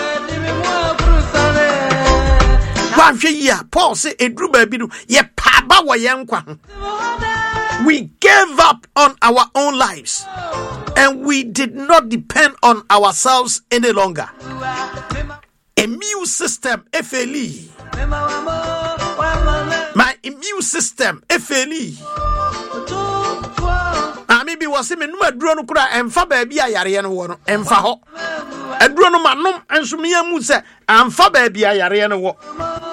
One year Paul say a drew baby ye paba wa yankwa. We gave up on our own lives and we did not depend on ourselves any longer. Immune system F L E. My immune system F L E. I maybe was him no aduro no kura emfa ba bia yare no wo no emfa ho. Aduro no manom enso me amu se emfa ba bia yare no wo.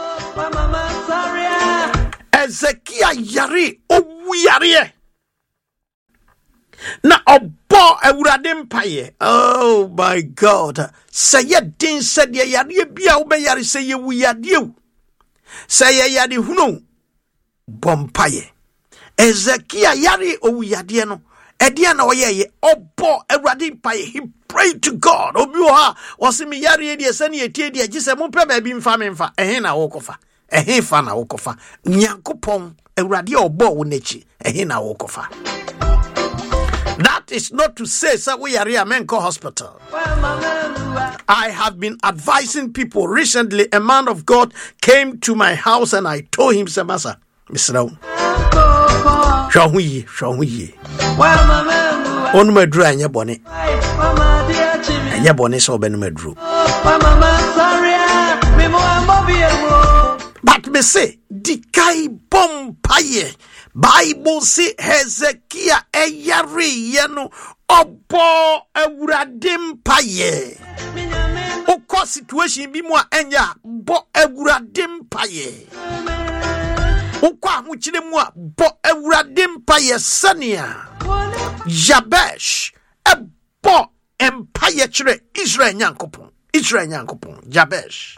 Ezekiah yare owu yare. Na obo awurade mpaye. Oh my God. Say ye din said ye yare bia wo be yare say ye wu yade o. Say ye yade hunu bompaye. Ezekiah yare owu yade no. Edia na oye ye obo awurade mpaye. He prayed to God. Obi wo ha wose me yare de se na ye tie de agise mo pe ba bi mfa me mfa. Ehe na wo kofa. Ehe fa na wo kofa. Nyankopon awurade obo wo nachi. Ehe na wo kofa. That is not to say that we are here Menko Hospital. I have been advising people. Recently, a man of God came to my house and I told him, Samasa, Mister Raun, Shahuye, Shahuye. On my dry and your bonnet. And your bonnet so ben my drew. But me say, Dikai Bompaye. Bible say Hezekiah eyare yeno obo awurade mpaye. Oko situation bi mu a enya bo awurade mpaye. Oko ahuchire mu a bo awurade mpaye sania. Jabesh ebo empaye chire Israel nyankopon. Israel nyankopon Jabesh.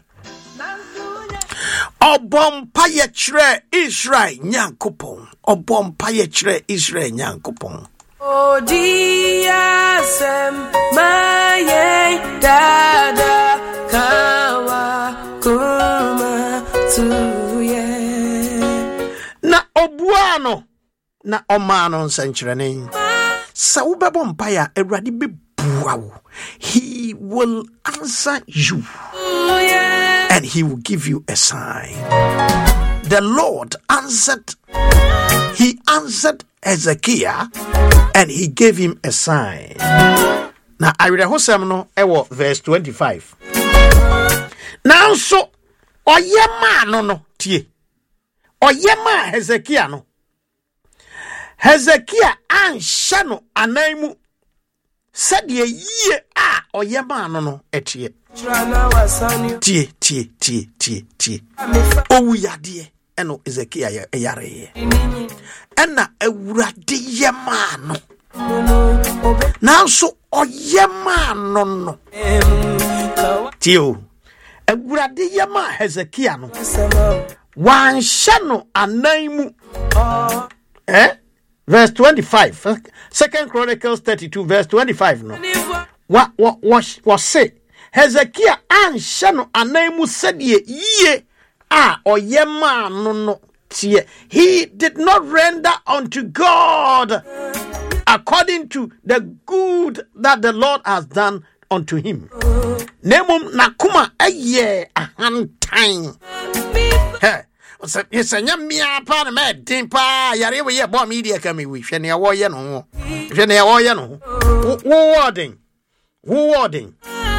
Obompaye chire Israel nyankopon. Obompaye chire Israel nyankopon. O dia sem maye dada kawa kuma tuye. Na obuano na omano nsanchirene. Sa ubebo mpaya Awurade be buawo. He will answer you. And he will give you a sign. The Lord answered. He answered Hezekiah and he gave him a sign. Now I read a whole no ewo verse twenty-five. Now so oyema no no tie. Oyema Hezekiah no. Hezekiah ansha no anaimu. Said ye ye a oyema no no etie. Tie tie tie tie tie. Owu yade eno Ezekiah yare. Ena awurade yema no. Now so oyema no no tio Awurade yema Hezekiah no wan shano anaimu eh verse twenty-five Second Chronicles thirty-two verse twenty-five no wa wa wa say Hezekiah an shano anaimu sedie ye a oyema no no tie he did not render unto God according to the good that the Lord has done unto him. Nemum nakuma aye ahantan. He so yesanya mia pa na me din pa yare we ye bo media ka me wi hwe ne wo ye no ho hwe ne wo ye no ho wo warden wo warden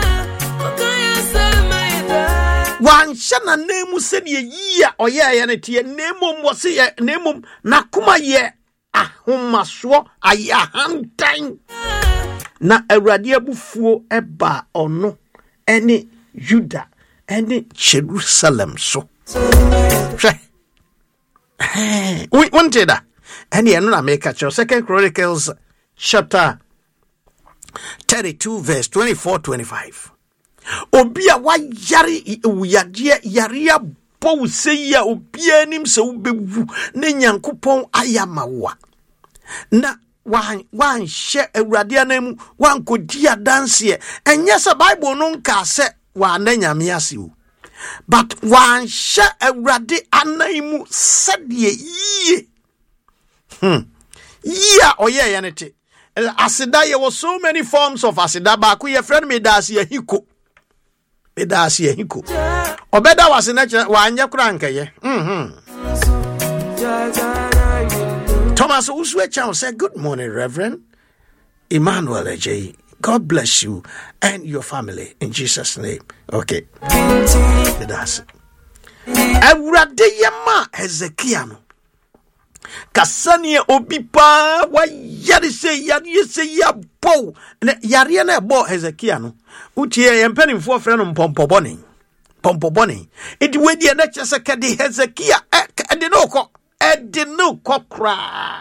wan shana nemu se de yi a oye ye ne tie nemum wo se ye nemum nakuma ye ahomaso aye ahantan. Na Awurade abufuo eba ono ene Juda ene Jerusalem so. Hwe. We wanted that. Ene eno na make a Second Chronicles chapter thirty-two verse twenty-four twenty-five. Obia wa yare uyade yare abo sei a obia nim se ubewu ne Nyankopon ayamawa. Na wan wan she Awurade anam wan kodi adanse enye se Bible no nka se wa na nyame ase o but wan she Awurade anam sedie yie hmm yeah oye ye nete asida ye was so many forms of asida ba ko ye friend me da ase ahiko me da ase ahiko obeda wase na wa anya kura nkaye mhm Thomas Uswechao said, "Good morning, Reverend Emmanuel Ejay. God bless you and your family in Jesus' name." Okay. That's it. Awurade yema Hezekiah no. Kasanie obipa wa yare se yare se ya bo. Yare na bo Hezekiah no. Utie ye mpanimfo frɛ no mpompobone. Pompobone. Edi wedi na kyese kede Hezekiah e de no ko. Edino kokra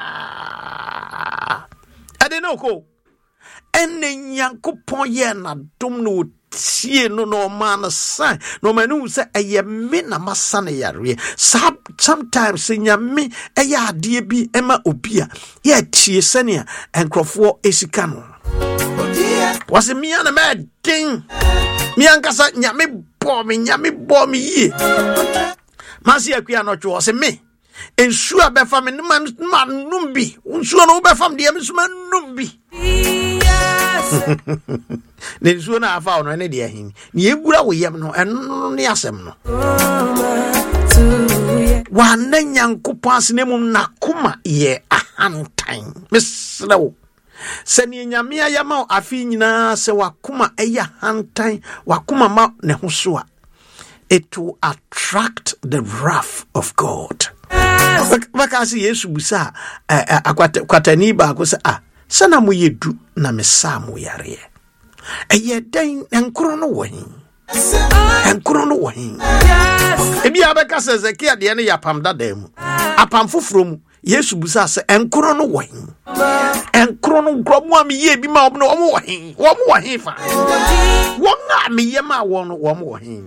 Edino ko ene Nyankopon ye na dom no tie no no man san no manu se eye me na masane yare sometimes nyame eye ade bi ema obia ye tie sane enkrofo esika no wase mi ana me ding mi ankasa nyame bo me nyame bo me yi masi akua no twa wase me ensu abefa me man numbi ensu no befa me de mesuma numbi ne ensu na afa no ne de ahin ne egura wo yem no eno ne asem no wa na Nyankopon asenemum nakoma ye ahantan mesrewo se ne nyame ayama afi nyina se wakoma eya hantan wakoma ma ne ho so a it will attract the wrath of God. Vakasi Yesu busa akwatani ba ko se ah sana mo yedu na mesa mo yare eye den enkro no wohin enkro no wohin ebi abeka se Hezekiah de ne yapam dada mu apam foforo mu Yesu busa se enkro no wohin enkro no gromu am ye bi ma obno omo wohin wo mo wohin fa wo nga me ye ma wo no wo mo wohin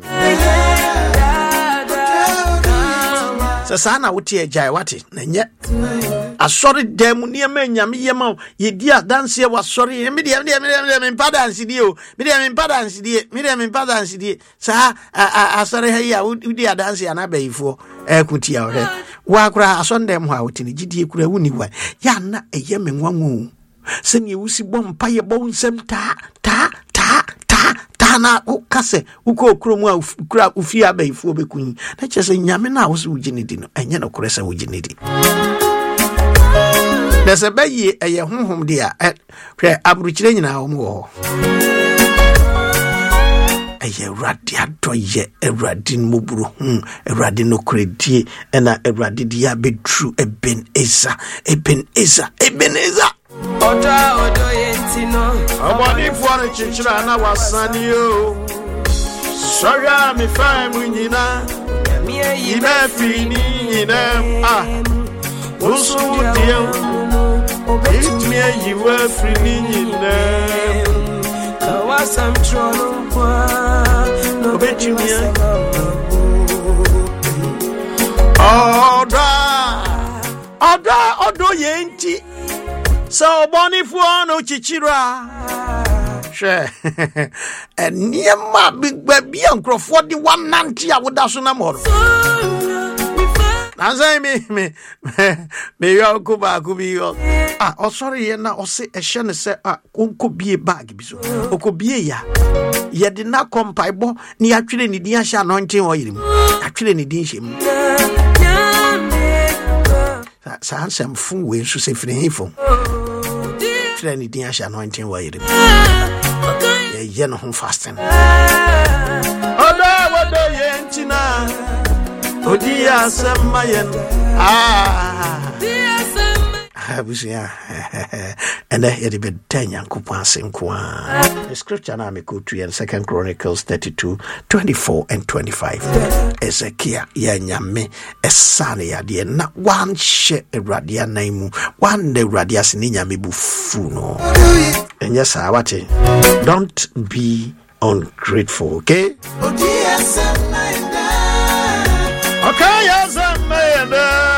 Sasana wuti ejai wati na nye asori demu ni eme nyame yema yedi adanse wa sori me de me de me de mpada ansidi o me de me mpada ansidi me de me mpada ansidi sa asori ha ya wudi adanse ana bayifo ekuti ya ore wa kura asonde mu ha wuti ni gidie kura wuni wa ya na eye me nwanwu se ni wusi bom paye bom nsem ta ta ta ta na ukase uko okromu ukura ufia bayifo bekunyi na chese nyame na wo se ujinidi no enye no koresa ujinidi Nese bayi eye honhom dia hwe abruchire nyina wo mo eye Awurade adoye Awurade moburu hu Awurade no kredie na Awurade dia bedru eben eza eben eza eben eza oda odo yentino abani fuare chichira na wasani o soga mi fa mu nyina mi ime fini nyina ah usu dio It's me, you were free in them. I was some trouble. No, bet you me. Oda, Oda, Odo Yenti. So Bonnie for no chichira. Sure. And near my big baby uncle forty-one ninety, I would have soon more. As I me, me, me, you go back, go be your. Ah, oh, sorry, and now say a shan say, ah, uncle be a bag, biso, uncle be a ya. Ye did not come by bo, ni actually need the asha anointing oil. Actually, need him. That's handsome fool, we should say for him for. Any the asha anointing oil. Ye no home fasting. Oda, what do ye entina? Odia Samayan. Ah, Abusia. And I had a bit ten young coupons in Kwan. The scripture now, Mikutu and Second Chronicles thirty-two, twenty-four and twenty-five. Ezekiel, Yanyame, Esania, dear, not one share a radia name, one de radias ninya mibu funo. And yes, I watch it. Don't be ungrateful, okay? Odia Samayan. Okay, yes, I'm mad.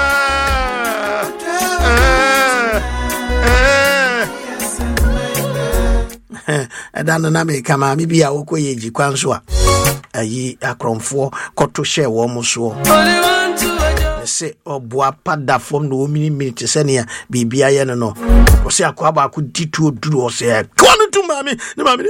And then I come, maybe I will go to Kwanswa. A ye a crumb for Koto share almost so. Say, oh, boy, pada from no minute senia, be be I no. Or say, a quaba could detour do or say, come to mammy, the mammy.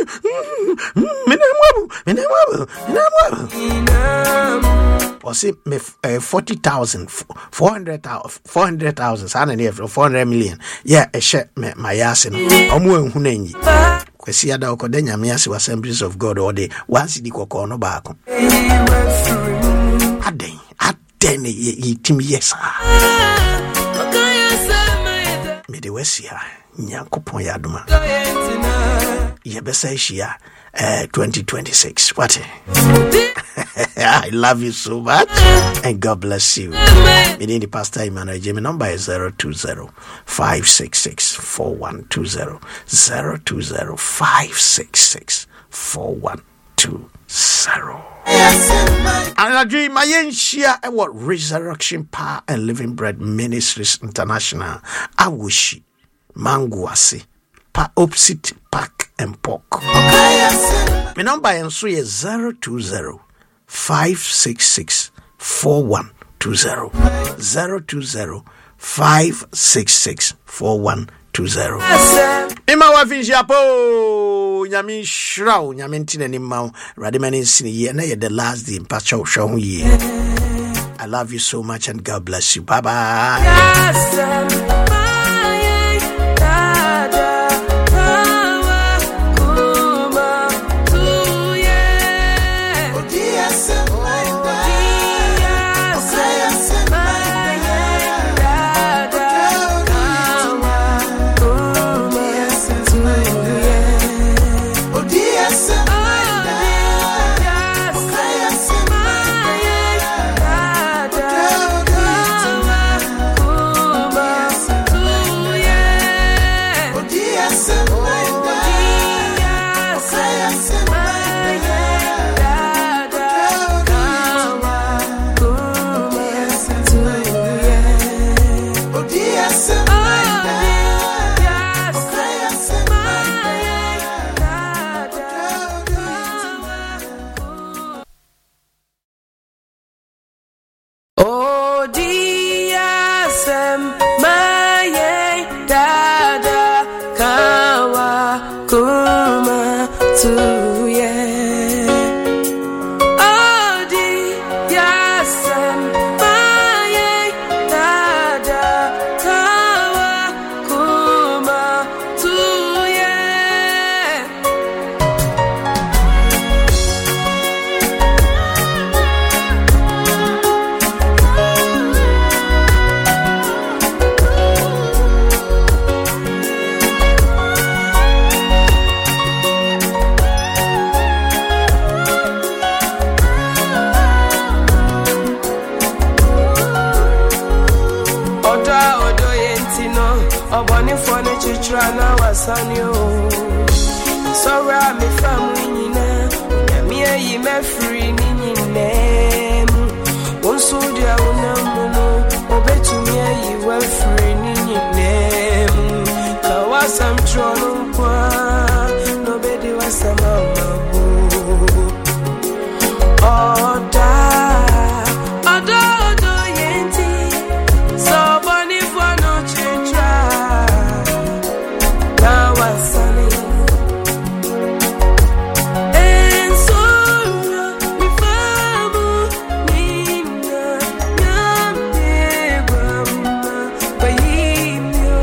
Or say, me forty thousand, four hundred thousand, four hundred thousand, and here for four hundred million. Yeah, a share my ass and Omu Hunengi. We see other Kodenya Miasi Assemblies of God or the one city cocono back. Aden, Aden, ye team, yes, me the Wessia, Nyanko Poyaduma. Yebesashia, twenty twenty-six. What? I love you so much, and God bless you. Meaning the pastor Emmanuel Jimmy number is zero two zero five six six four one two zero zero two zero five six six four one two zero. And I dream my share what Resurrection Power and Living Bread Ministries International. I wish Manguasi pa opposite Park and Pork. My number is zero two zero five six six four one two zero zero two zero five six six four one two zero. Ima wafin japo nyami shrau nyami ntine ni mau radimani sini ye na ye the last day mpacha ushahu ye. I love you so much and God bless you. Bye bye. Obani for the chitrana was on you. So I'm a family now. Me a ye me free name. One so dear no obey to me a ye well free name. Kawasam trono kwa nobody was a mama. Oh da oh da do yenti so bunny for no chitra now I'm sunny and so mi famu nina nyamde bama bayimyo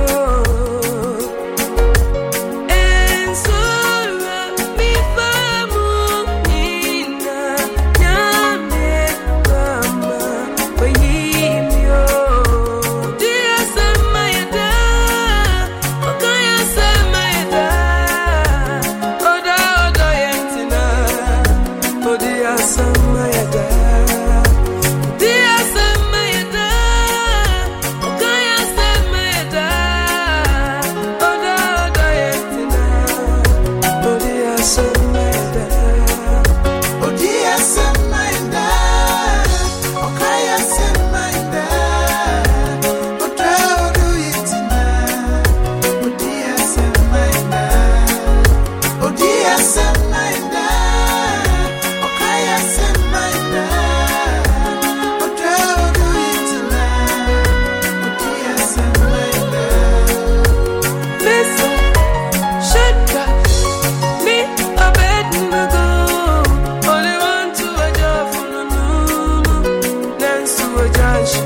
and so mi famu nina nyamde bama bayimyo dia samayada okaya samayada oda oda yentina odia samayada dia samayada okaya samayada oda oda yentina odia samayada odia samayada okaya samayada oda oda yentina odia samayada odia samayada okaya samayada oda oda yentina odia samayada listen shut up me a bed go only want to a job for no dance to a judge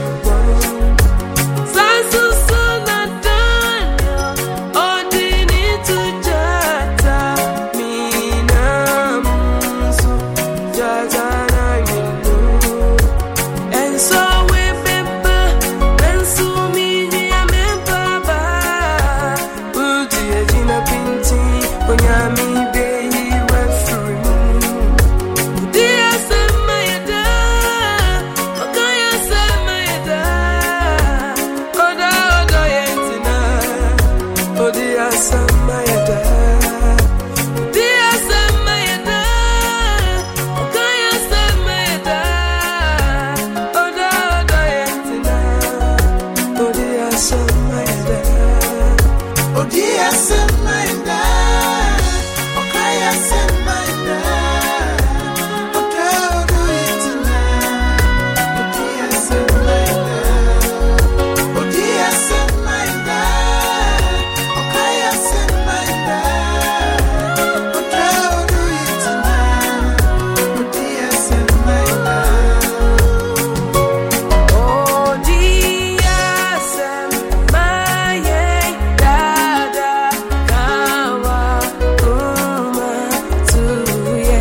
Sansu suna danya odini to jata mina musu jata na yinu and so we beba and so me ya memba ba uji ejina pinti onyami be we free dia samayada okaya samayada oda oda yentina odia samayada dia samayada okaya samayada oda oda yentina odia samayada odia samayada okaya samayada oda oda yentina odia samayada odia samayada okaya samayada oda oda yentina odia samayada odia samayada dada kawa uma tuye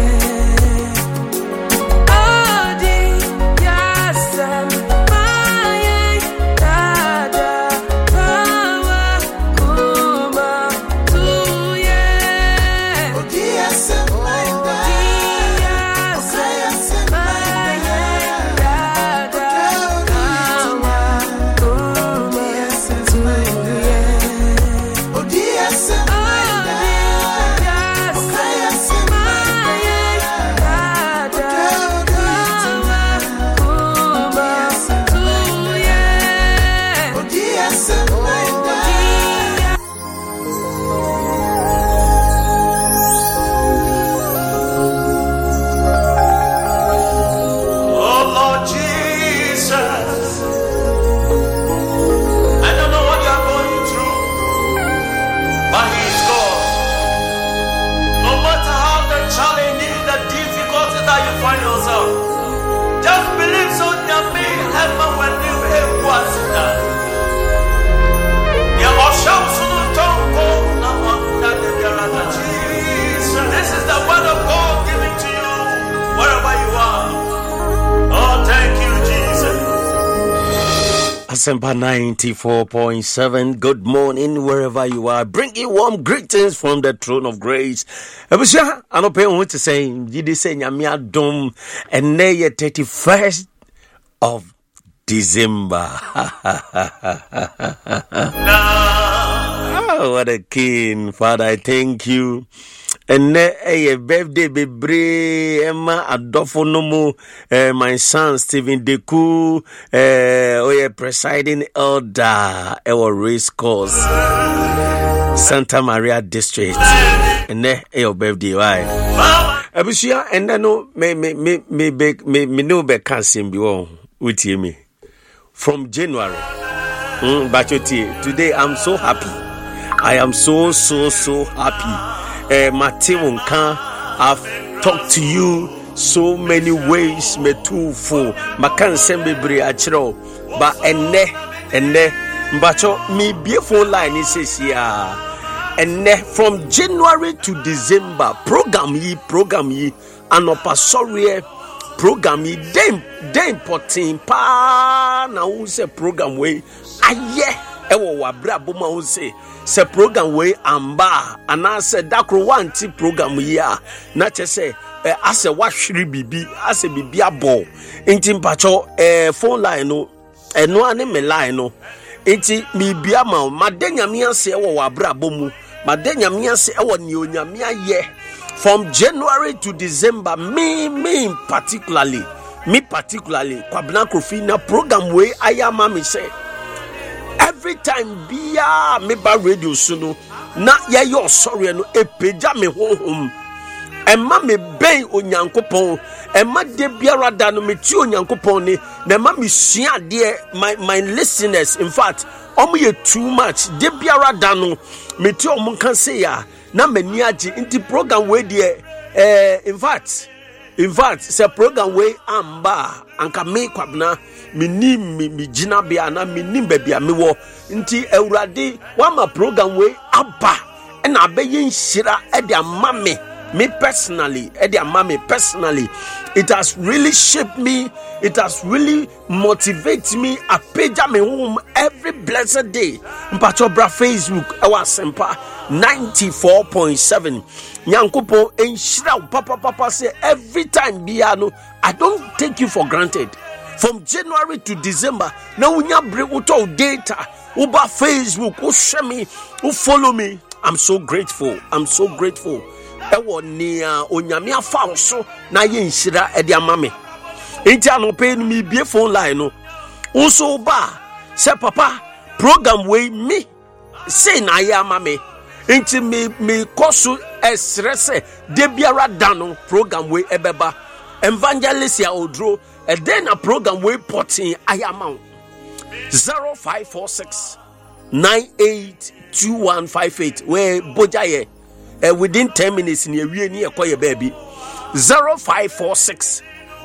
odi yasam maye dada kawa kuma tuye odi yasam maye okaya samayada dada kawa kuma tuye odi yasam maye okaya samayada dada kawa kuma tuye odi yasam maye Oh Lord Jesus, I don't know what you're going through, but He is God. No matter how the challenges, the difficulties that you find yourself, just believe so that me and my when you have was done. Yeah, I'll show soon don't go now that the garage. Jesus, this is the word of God given to you wherever you are. Oh, thank you, Jesus. Asempa ninety-four point seven. Good morning, wherever you are. Bring you warm greetings from the throne of grace. Ebusha, anope want to say, Jide say nyamia dom, and nay thirty-first of December. Now Oh, what a king, Father! I thank you. And a birthday baby Emma Adolfo Nomo, uh, my son Stephen Deku, uh, oh yeah, presiding elder, our race course, Santa Maria District, and then your birthday, why? Abusia, and then no, me me me me me me me no be cancer be one with me from January. Mm, but today I'm so happy. I am so so so happy. Uh, Matthew Nkan, I've talked to you so many ways. Me too full. Makan sembe bre achiro. But enne enne mbacho me beautiful line is says ya. Enne from January to December program yi program yi anopa sorry program yi dem dem potin pa na who say program way aye ewo wabra boma who say se program we amba ana se dakro wanti program ya na che se eh, ase wahwiri bibi ase bibi abo nti mpacho eh, phone line no eno ane me line no nti mi bia ma madenya mi ase wo wabra bomu madenya mi ase e wo ni onyame aye from January to December me me particularly me particularly kwabna kofi na program we ayama me say every time bia me ba radio suno na ye yo sorry no epeja me honhom emma me ben onyankopon emma de biara da no me ti onyankopon ni na emma me sua de my my listeners in fact omo ye too much de biara da no me ti omo kan say ya na mani agi inti program we de eh in fact in fact say program we amba anka me kwabna minim mi gina bia na minim bebia me wo nti awurade wa ma program we aba e na abeyi nhira e de ama me me personally e de ama me personally it has really shaped me, it has really motivated me apeja me home every blessed day mpacho bra Facebook e wa sempa ninety-four point seven nyankopo enhira papa papa say every time bia no I don't take you for granted. From January to December, now we have bring data, uba Facebook, who share me, who follow me. I'm so grateful. I'm so grateful. Ewo nia onyamia fa so na ye nhira e dia mame. Enti anope mi bie phone line no. Unso ba say papa program we me say na ye mame. Enti me me kosu esrese de biara dano program we ebeba. Evangelist ya odro and then a program we potting I amount zero five four six nine eight two one five eight where bojaye uh, within ten minutes in your near koye baby zero five four six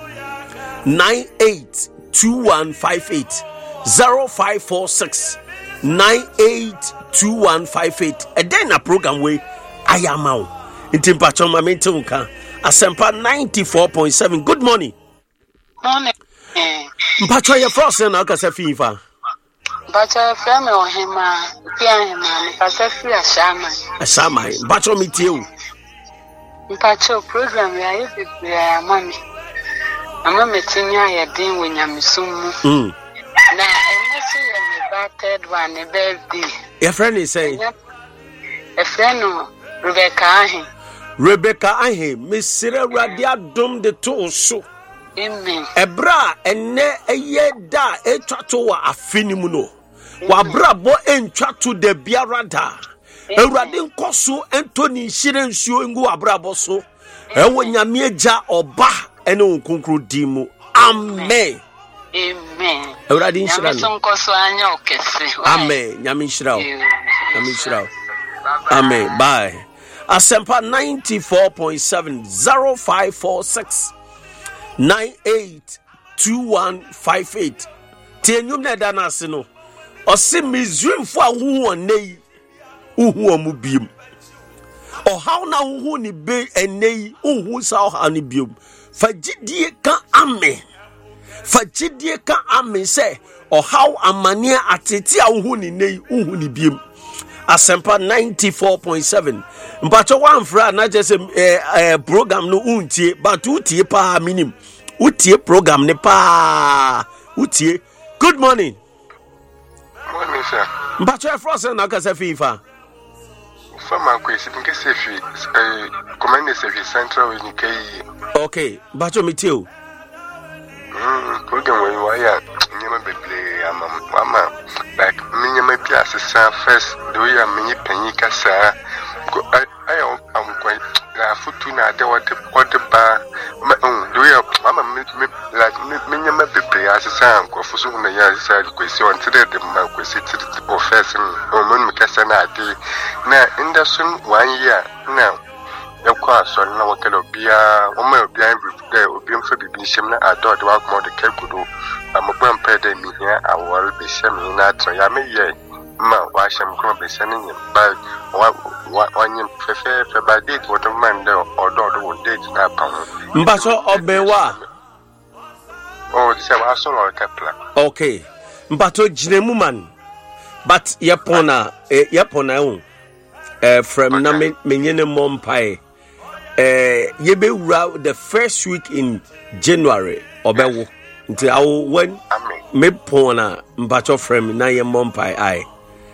nine eight two one five eight zero five four six nine eight two one five eight and then a program we I amount in Timpachon Mamentunka Asempa ninety-four point seven. Good morning. Morning. Mpacho ye frost na ka se fifa. Mpacho fe me o hema, pia hema, me ka se fi ashama. Ashama, mpacho mi tie o. Mpacho program ya ye be ya mami. Ama metinya ya din wo nyamesum. Mm. Na ene so ye me batted one e birthday. Your friend is saying. A friend no Rebecca Ahe. Rebecca Ahe, Misere Radia Dom de Toso. Amen. Ebra ene eye da etwa to wa afinimu no. Wa bra bo entwa to de biarada. Ewurade nkoso Anthony Shire nsuo ngu abrabo so. Ewo nyame agya oba ene onkonkro dimu. Amen. Amen. Ewurade nshira no. Nyame nkoso anya okese. Amen. Nyame nshira. Nyame nshira. Amen. Bye. Asempa ninety-four point seven zero five four six nine eight two one five eight. Tenyum na dana se no. Ose mizrim fo ahu onei. Uhu omu biem. O how na uhu ni be enei uhu sa ha ni biem. Fagidie kan amen. Fagidie kan amen say o how amane atete a uhu ni nei uhu ni biem. Asempa ninety-four point seven. Mpacho one fra na just eh, eh, program no untie but utie pa minim. Utie program ne pa utie. Good morning. Morning, sir. Mpacho e frost na ka se fifa. from my question, because if you command is if you central in K. Okay, but you meet you. Hmm, program when you are never be play. I'm a like minimum classes first. Do you have many penny cassa? I am quite foot to not what the what the bar. Do you have Mamma like minimum be play as a sound for soon the year side question today the Marquis professor or Moncasana. Now, in the soon one year now. Of course, on our Calobia, or my blind there will be for the Bisham. I thought about more the Capudo. I'm a grandpa me here. I will be sending that. I may yet. Ma, why shall I be sending him? But what one you prefer by date, what a man there or daughter would date that pound. But so obewa. Oh, it's a so or Capla. Okay, but to Jinemuman. But Yapona, Yapona, eh, from Namin Minion Mompai. Uh, you be around the first week in January or be until I when me pona mbacho frame na ye mompai ai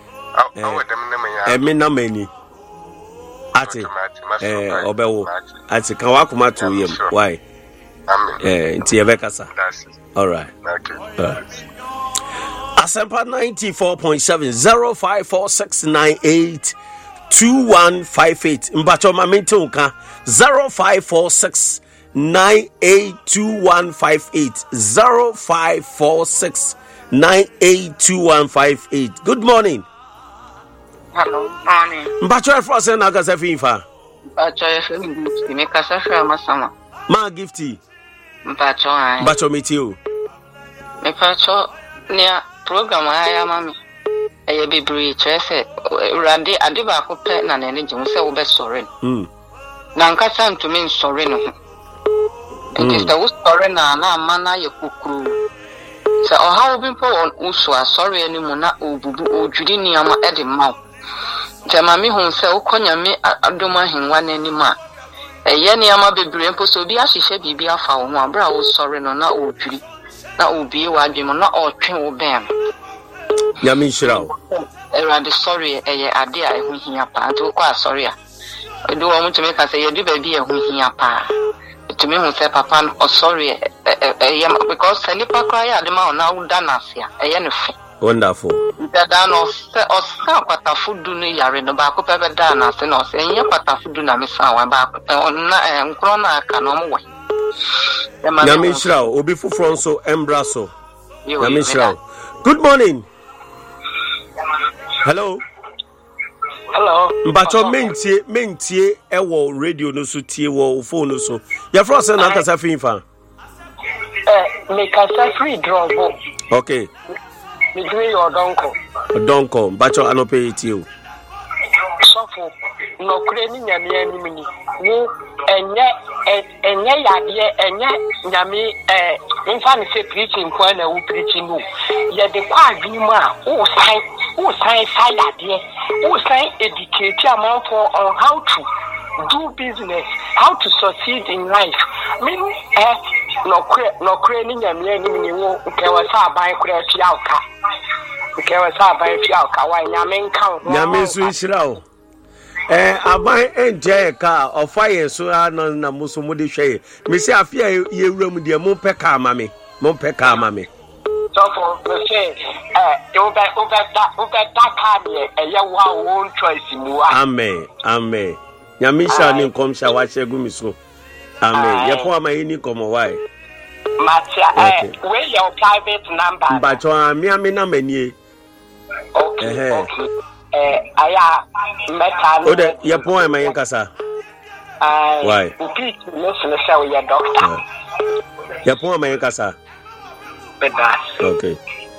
eh me na mani ati eh obewo ati kan wa kuma to yem why eh nti e be kasa all right uh. Asempa ninety-four point seven zero five four six nine eight two one five eight mbacho mamento ka zero five four six nine eight two one five eight zero five four six nine eight two one five eight. Good morning. Hello, morning. Mbacho for say na kasa fifa. Mbacho e me me kasa fa masama. Ma gifty. Mbacho ai. Mbacho meet you. Me pacho nia program aya mami. Eye bebre chese urade ade ba ko pe na na ne jim se wo be sore. Mm. Na nkasa ntumi nsore no ho. Nti se wo sore na na amana ye kukuru. Se o ha obi po usu asore ani mu na obubu odwiri ni ama e de maw. Jama mi hu se wo konya mi adoma henwa na ani ma. Eye ni ama bebre mpo so bi ahihye bibi afa wo ho abra wo sore no na odwiri. Na obi wa adwemo na otwe wo ben. Yami shirawo. Erade sorry eye ade a ehu hia pa nti ko asori a. Do wo mu tumi ka say ye do ba bi ehu hia pa. Tumi hu say papa o sorry eye because any pa kra ya de ma na uda na ase a eye no fe. Wonderful. Dada no se o sa kwata fudu no yare no ba ko pe be da na ase no se enye kwata fudu na me sa wa ba na nkro na aka no mo we. Yami shirawo obi fufro nso embraso. Yami shirawo. Good morning. Hello. Hello. Mbacho mentie mentie ewo radio no so tie wo phone no so. Ya fro say na kasa finfa. Eh, me kasa free drop. Okay. Me do your donko. Donko, Mbacho anope tie o. Sofo, no kure ni nyame anim ni. Wo enye enye yade enye nyame eh infa ni say preaching kwa na wo preaching no. Ye de kwa adwuma a wo sai wo sai sai yade. Wo sai educate amount on how to do business, how to succeed in life. Mean eh no kure no kure ni nyame anim ni wo kewa sa ban kure fia oka. Kewa sa ban fia oka wa nyame nkan. Nyame su nhira. Eh aban enje ka ofaye so na na muso mu de hwe me se afia ye wuram de mo peka ama me mo peka ama me so for me say eh you be you be that you be that card eh ye wa own choice mu a amen amen nyame sha ni nkom sha wa chegu mi so amen ye po ama yini komo why matia eh we your private number ba cho ami ami na manie okay okay eh aya meta o de ye po am yen kasa ai why repeat no so say we doctor ye po am yen kasa beda okay.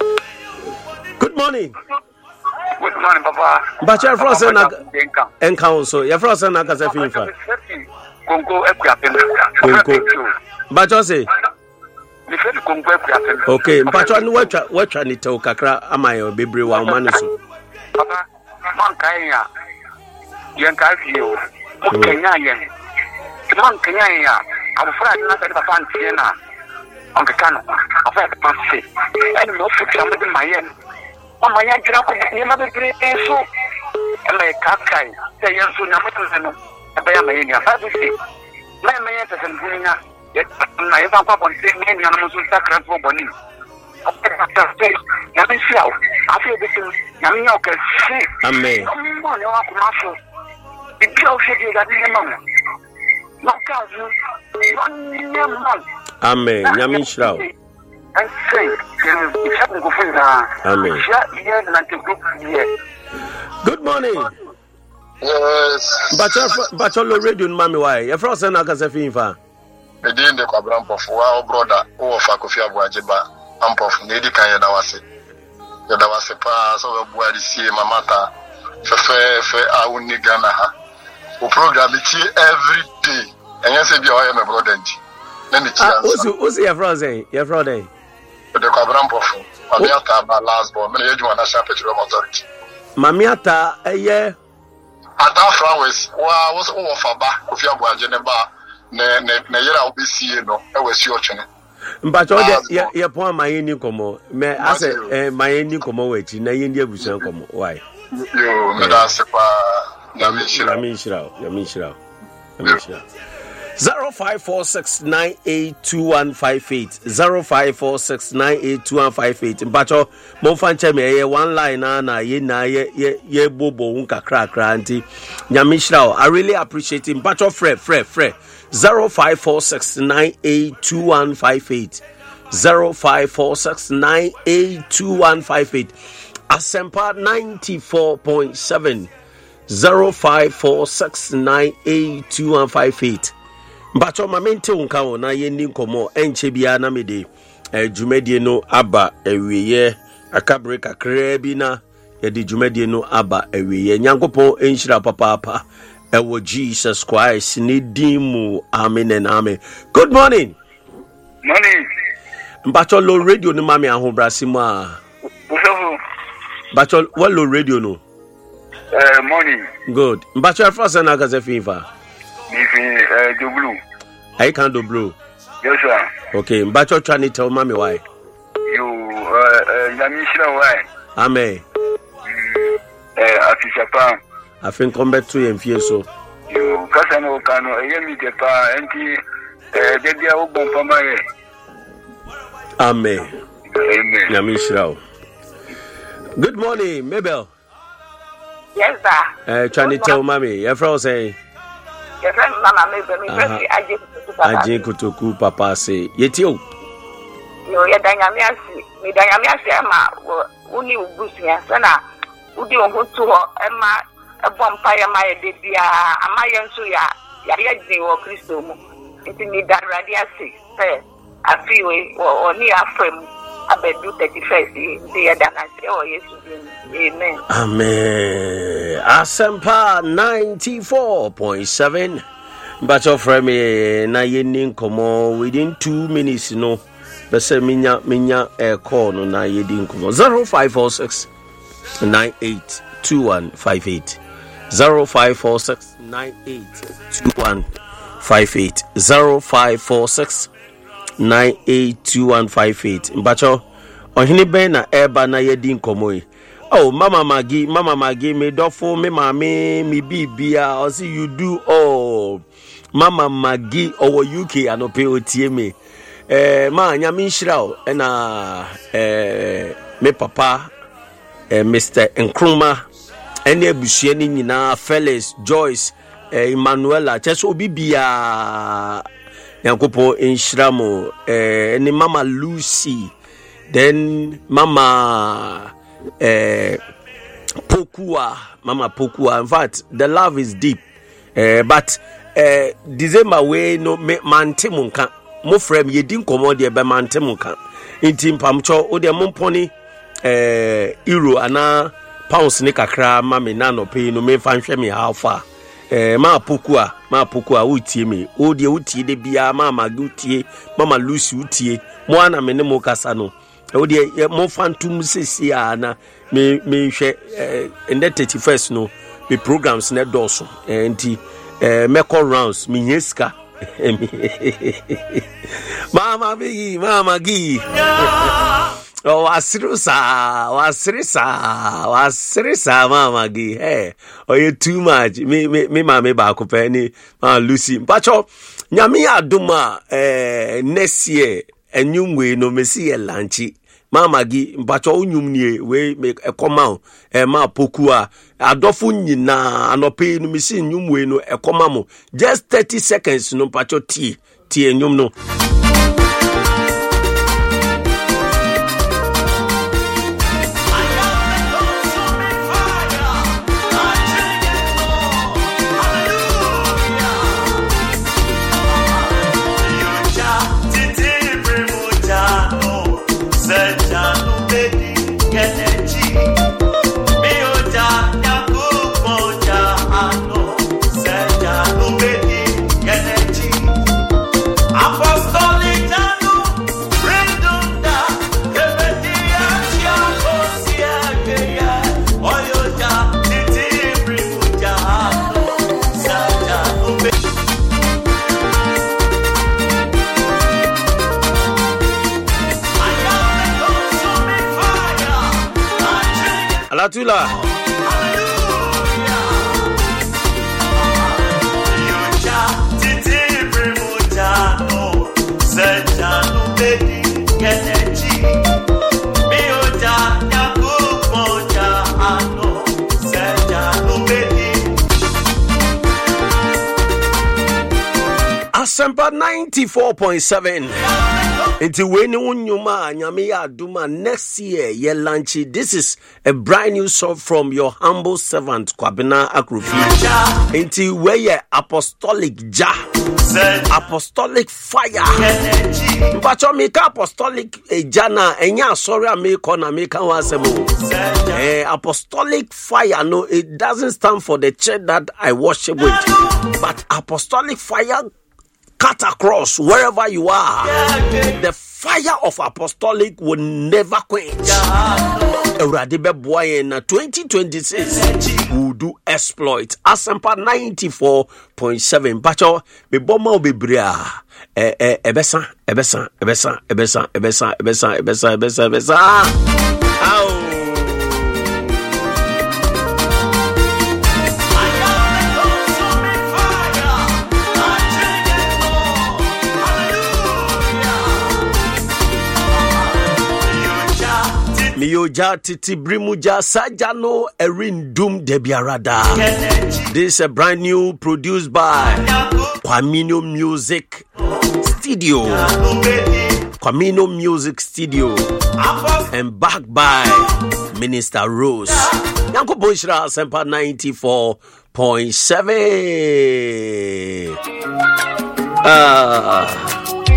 Good morning. Good morning papa but your friend say na encounter so your friend say na kasa finfa kongo ekuapen kongo but you say ni fe kongo ekuapen okay but you no watcha watcha ni te kakra amayo bebre wa manu so papa man kai ya yen ka fiyo kenya yen man kenya ya abufra na ka papa antie na onke kanu afa pa se eni mo futi amade mayen mama ya jira ko ni ma bebre enso my cakai, say yes to Namatano, a Bayamania, Fabisi. My man is a Buina, yet I have up on saying many animals who sacrifice for Bonin. Yamin Shao, I feel this is Yamioka. Amen. The girl said that in a moment. No cousin, one month. Amen. Yamin Shao. And say, Amen. Good morning. Yes. Bachelor Radio, Mammy, why? You're frozen. I can say, Finfa. The day the Cabram of our brother, or Fakofia Guajiba. I'm of Nedi Kaya Dawase. Yadawase pass over Buadi see Mamata, Fefe, Fe, Auni Ganaha. We program it every day. And you say, I am a brother. Let me tell you. Who's your frozen? Your frozen. The Cabram of Mamiata, last born, many of National Petroleum Authority. Mamiata, a year. At our flowers, was over Faba, Kofia Guajaneba, Nayera will be seeing, no, I was your channel. But all the your poor my new como, may I say, my new como, which in India was come. Why? You, Madasa, Yamishra, Yamishra, Yamishra, Yamishra. Zero five four six nine eight two one five eight zero five four six nine eight two one five eight. Bacho, Monfanche me one line na ye na ye ye ye bobo unka kra kra anti Yamishra. I really appreciate him. Bacho fre fre fre. Zero five four six nine eight two one five eight zero five four six nine eight two one five eight. Asempa ninety four point seven zero five four six nine eight two one five eight. Bacho mamente unka ona ye ni nkomo enche bia na mede dwumadie no aba ewiye akabre kakra bi na ye di dwumadie no aba ewiye nyankopon enhyira papa papa ewo Jesus Christ ni dimu amen and amen. Good morning. Morning. Bacho low radio no mami ahobrasimu a. Bacho what low radio no? Uh, morning. Good. Bacho first na ka se fifa. If uh, do blue. I can do blue. Yes sir. Okay, Bacho trying to tell mami why. You uh Yamishra why? Amen. Eh afisha I think come back to you and feel so. You Casano Cano, a yemi de pa, anti Debia Obon Pamae. Amen. Amen. Yamishra. Good morning, Mabel. Yes, sir. Uh, trying to tell mommy, your friend say. Your friend, Mama, maybe I did Kutuku, Papa say, yet you. You are Danyamiasi, me Danyamiasi, Emma, Uni Busia, Sana, Udi Ohutu, Emma. A vampire, my dear, a Mayan Suya, Yadi or Christo, it's in the Radiasi, fair, a freeway or near frame, a bed do thirty first, dear than I say, oh, yes, amen. Amen. Asempa ninety-four point seven. But your friend, na yending come within two minutes, no. But say, Minya, Minya, air call, no, na yending come zero five four six nine eight two one five eight. Zero five four six nine eight two one five eight zero five four six nine eight two one five eight. Bacho, on hini ben na eba na yedin komoi. Oh, Mama Maggie, Mama Maggie, me dofo, me mame, me bibia, or see you do all. Mama Maggie, or U K, and ope O T M. Eh, ma nyamin shrao, ena eh me papa, eh Mister Nkrumah. Any abusuani nyina Felix Joyce eh, Emmanuela cheso obi bia yankopo inshiramo eh, any Mama Lucy then Mama eh, Pokua Mama Pokua. In fact the love is deep eh, but eh, December way no me mantemunka mo frem yedin komo de be mantemunka intim pamcho o de momponi eh, euro ana pounds ni kakra mama na no pay no me fan hwe me how far eh ma pokua ma pokua utie me o de utie de bia mama utie Mama Lucy utie mo ana me ne mo kasa no o de mo fantum sesi ana me me hwe eh in the thirty-first no me programs na doso eh nti eh meko rounds me nyeska Mama bigi Mama gi Oh, wasrisa, wasrisa, wasrisa, Mama Gi. Hey, oh, you too much. Me, me, me, mama, ba kupeni, ma Lucy. Pacho, nyami aduma eh next year, enyumwe no mesi e lanchi. Mama Gi, pacho unyum nie we me e koma e ma pokua. Adofu nyina anope no mesi nyumwe no e koma mo. Just thirty seconds no pacho ti ti enyum no. Alatula. Asempa ninety-four point seven. Into when unyuma nyame ya aduma next year ye launchi. This is a brand new song from your humble servant Kwabena Akrufi. Into where ye apostolic ja, apostolic fire. But you make apostolic jana enya sorry make on make eh apostolic fire. No, it doesn't stand for the church that I worship with, but apostolic fire. Cut across wherever you are. The fire of apostolic will never quench. Eradibe Boyen twenty twenty-six will do exploit. Asempa ninety-four point seven. Pacho, be bomba be bria. Eh eh ebesa ebesa ebesa ebesa ebesa ebesa ebesa ebesa ebesa. Ow. Miyoja titi brimuja sajano erindum debiarada. This is a brand new produced by Kwamino Music Studio. Kwamino Music Studio. And backed by Minister Rose. Yanko Bonshra Asempa ninety-four point seven. Ah.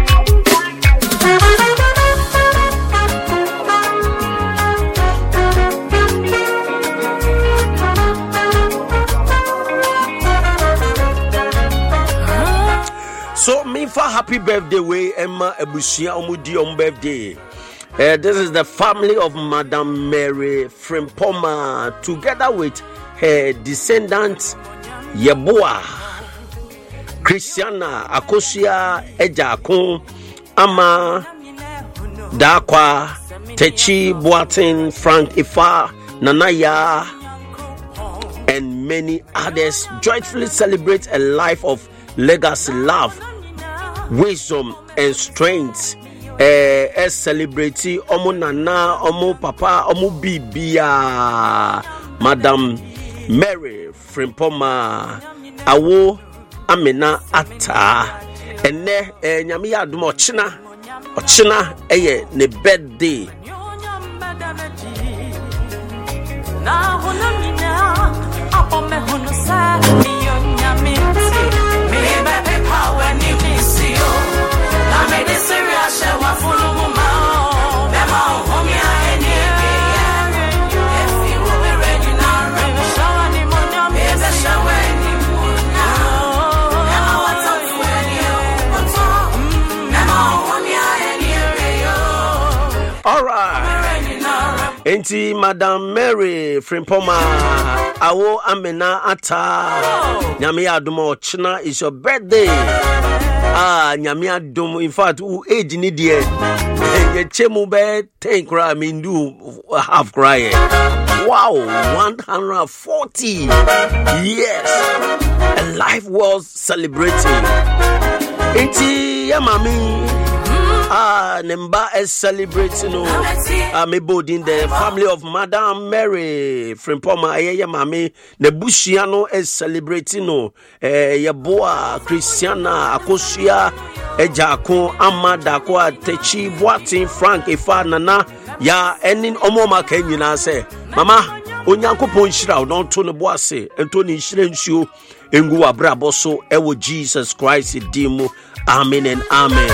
So, me for happy birthday way Emma Ebusia Omudi on birthday. Uh, this is the family of Madam Mary Frimpoma, together with her descendants Yeboah, Christiana Akosia Ejakun, Ama Dakwa, Techi Boatin, Frank Ifa, Nanaya, and many others joyfully celebrate a life of legacy, love, wisdom and strength. Eh, as celebrity omo nana, omo papa, omo bibia, Madam Mary Frimpoma, awo amena ata, ene eh, nyami ya aduma ochina, ochina eye ne birthday. Na hona mina, apo me honu sa miyo nyami ti. Me bebe power ni misio. Na me de serious she wa fulu mama. Bema homi a eni ke ya. If you be ready now, shower ni monya me be shower ni monya. Bema what's up when you what's up. Bema homi a eni ke yo. All right. Enti Madam Mary Frimpoma awo amena ata nyame adom ochina is your birthday. Ah nyame adom, in fact who age ni die ye chemu be ten cry mean do half cry. Wow, one hundred forty years. And life was celebrating. Enti ya mami ah Nemba is celebrating no ah me bodin the family of Madam Mary Frimpoma ya mami Nebusiano is celebrating no eh ya boa Christiana Akosia Ejako Amada ko Techi Boatin Frank Ifa Nana ya enin omoma ka nyina se mama onyankopon hira don to ne boase ento ne hira nsuo engu abrabo so ewo Jesus Christ dimu amen and amen.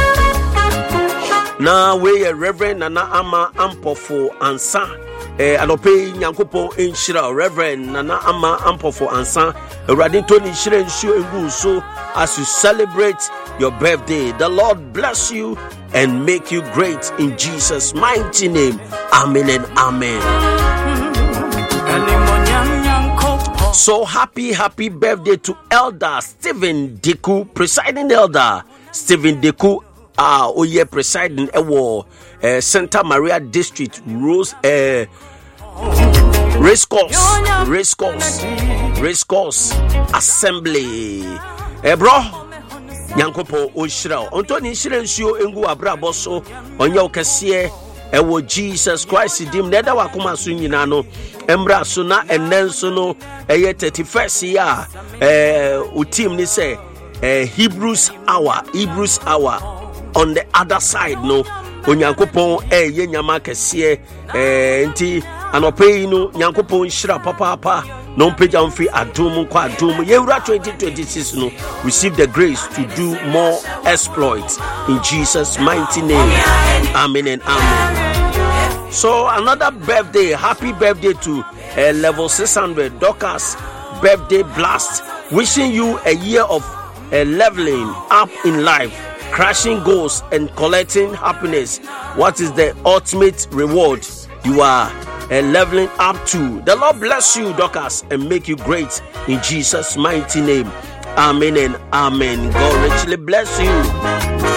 Now we are Reverend Nana Ama Ampofo Ansa eh anope nyankopon enhira Reverend Nana Ama Ampofo Ansa Ewurade to ne hira nsuo engu so as you celebrate your birthday. The Lord bless you and make you great in Jesus' mighty name. Amen and amen. So happy, happy birthday to Elder Stephen Deku, presiding Elder Stephen Deku. Ah, uh, oh yeah, presiding Ewo uh, Santa Maria District Rose uh, Racecourse, Racecourse, Racecourse Assembly. Eh, bro. Nyankopo Oshira Ontoni Shirensuo engu abrabo so onye okese ewo Jesus Christ dim neda wakoma so nyina no embra so na enenso no eye thirty-first year eh o team ni say eh Hebrews hour Hebrews hour on the other side no onyankopon eh ye nyama kese eh nti anope no nyankopon shira papa papa no page on free adum kwa adum yewura twenty twenty-six no receive the grace to do more exploits in Jesus mighty name. Amen and amen. So another birthday, happy birthday to uh, level six hundred Dorcas birthday blast, wishing you a year of uh, leveling up in life, crashing goals and collecting happiness. What is the ultimate reward you are uh, leveling up to? The Lord bless you, Dorcas, and make you great in Jesus mighty name. Amen and amen. God richly bless you.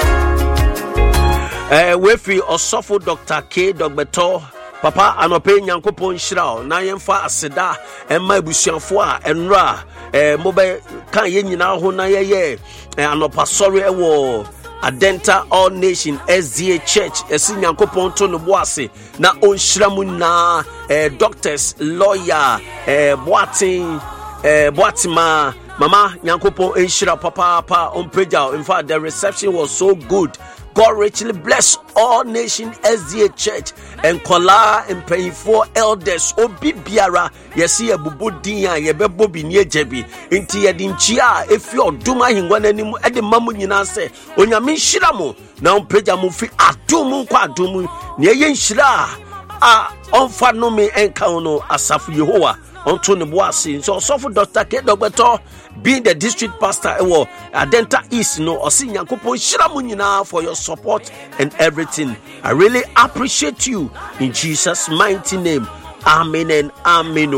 Uh, we free Osofo Doctor K. Dogbeto Papa anope nyankopon hyira na yemfa aseda emma busuafo a enra eh mobe kan ye nyina ho na ye ye anopa sorry ewo Adenta All Nation S D A Church esi nyankopon to no boase na onhyira mu na eh doctors lawyer eh boatin eh boatima mama nyankopon enhyira papa pa on preja. In fact the reception was so good. God richly bless All Nation S D A Church and kola and pay for elders obi biara yesi ebubu din a yebebo bi ne jebi nti yedi nchia efi oduma hingwa nanim e de mamu nyina se onyame nhira mo na ompeja mo fi adumu kwa adumu ne ye nhira a onfa no me enka no asafu Yehowa onto ne boase so Osofo Doctor K. Dogbeto being the district pastor ewo Adenta East no osi nyankopon hyira mu nyina for your support and everything. I really appreciate you in Jesus mighty name. Amen and amen.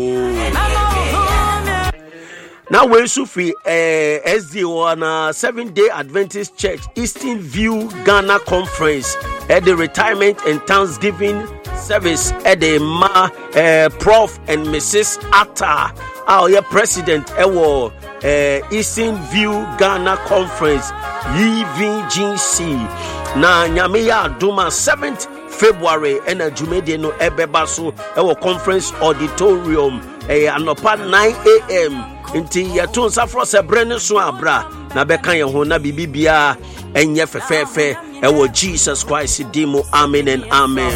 Oh. Now we Sufi uh, S D O on uh, Seventh Day Adventist Church Eastern View Ghana Conference at the retirement and Thanksgiving service at the Ma uh, Prof and Missus Atta, our yeah, President Ewo uh, Eastern View Ghana Conference E V G C. Na Nyamiya Duma seventh February and a Jumede no Ebebaso Ewo Conference Auditorium eh anopa nine a.m. Inti ya tun safro se brene so abra na beka ye ho na bibibia enye fefefe ewo Jesus Christ dimo. Amen and amen.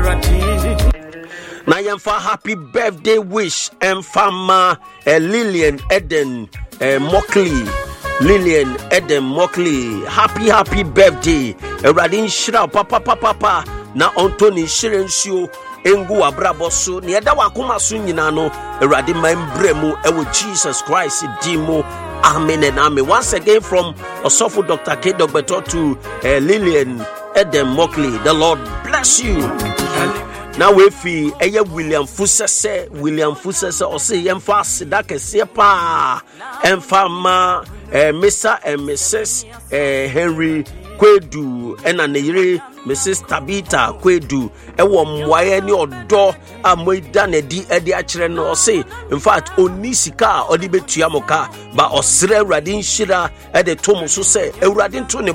Na yemfa happy birthday wish emfama eh, Lillian Eden eh, Mockley Lillian Eden Mockley happy happy birthday Ewurade nhyira papa papa papa na Anthony Shirensuo engu abraboso ne eda wakoma so nyina no Ewurade mambremu ewo Jesus Christ dimo. Amen and amen. Once again from Osofo Doctor K. Dogbeto to uh, Lillian Eden Mockley, the Lord bless you. Now we feel Aya William Fusese William Fusese or say yemfa sida kese pa emfama Mister and Missus Uh, Henry Kwedu ena neyire Missus Tabita Kwedu ewo mwaye ni odo amoida na di edi akire no say in fact oni sika odi betua moka ba osre Awurade nhira e de to mo so say Awurade nto ne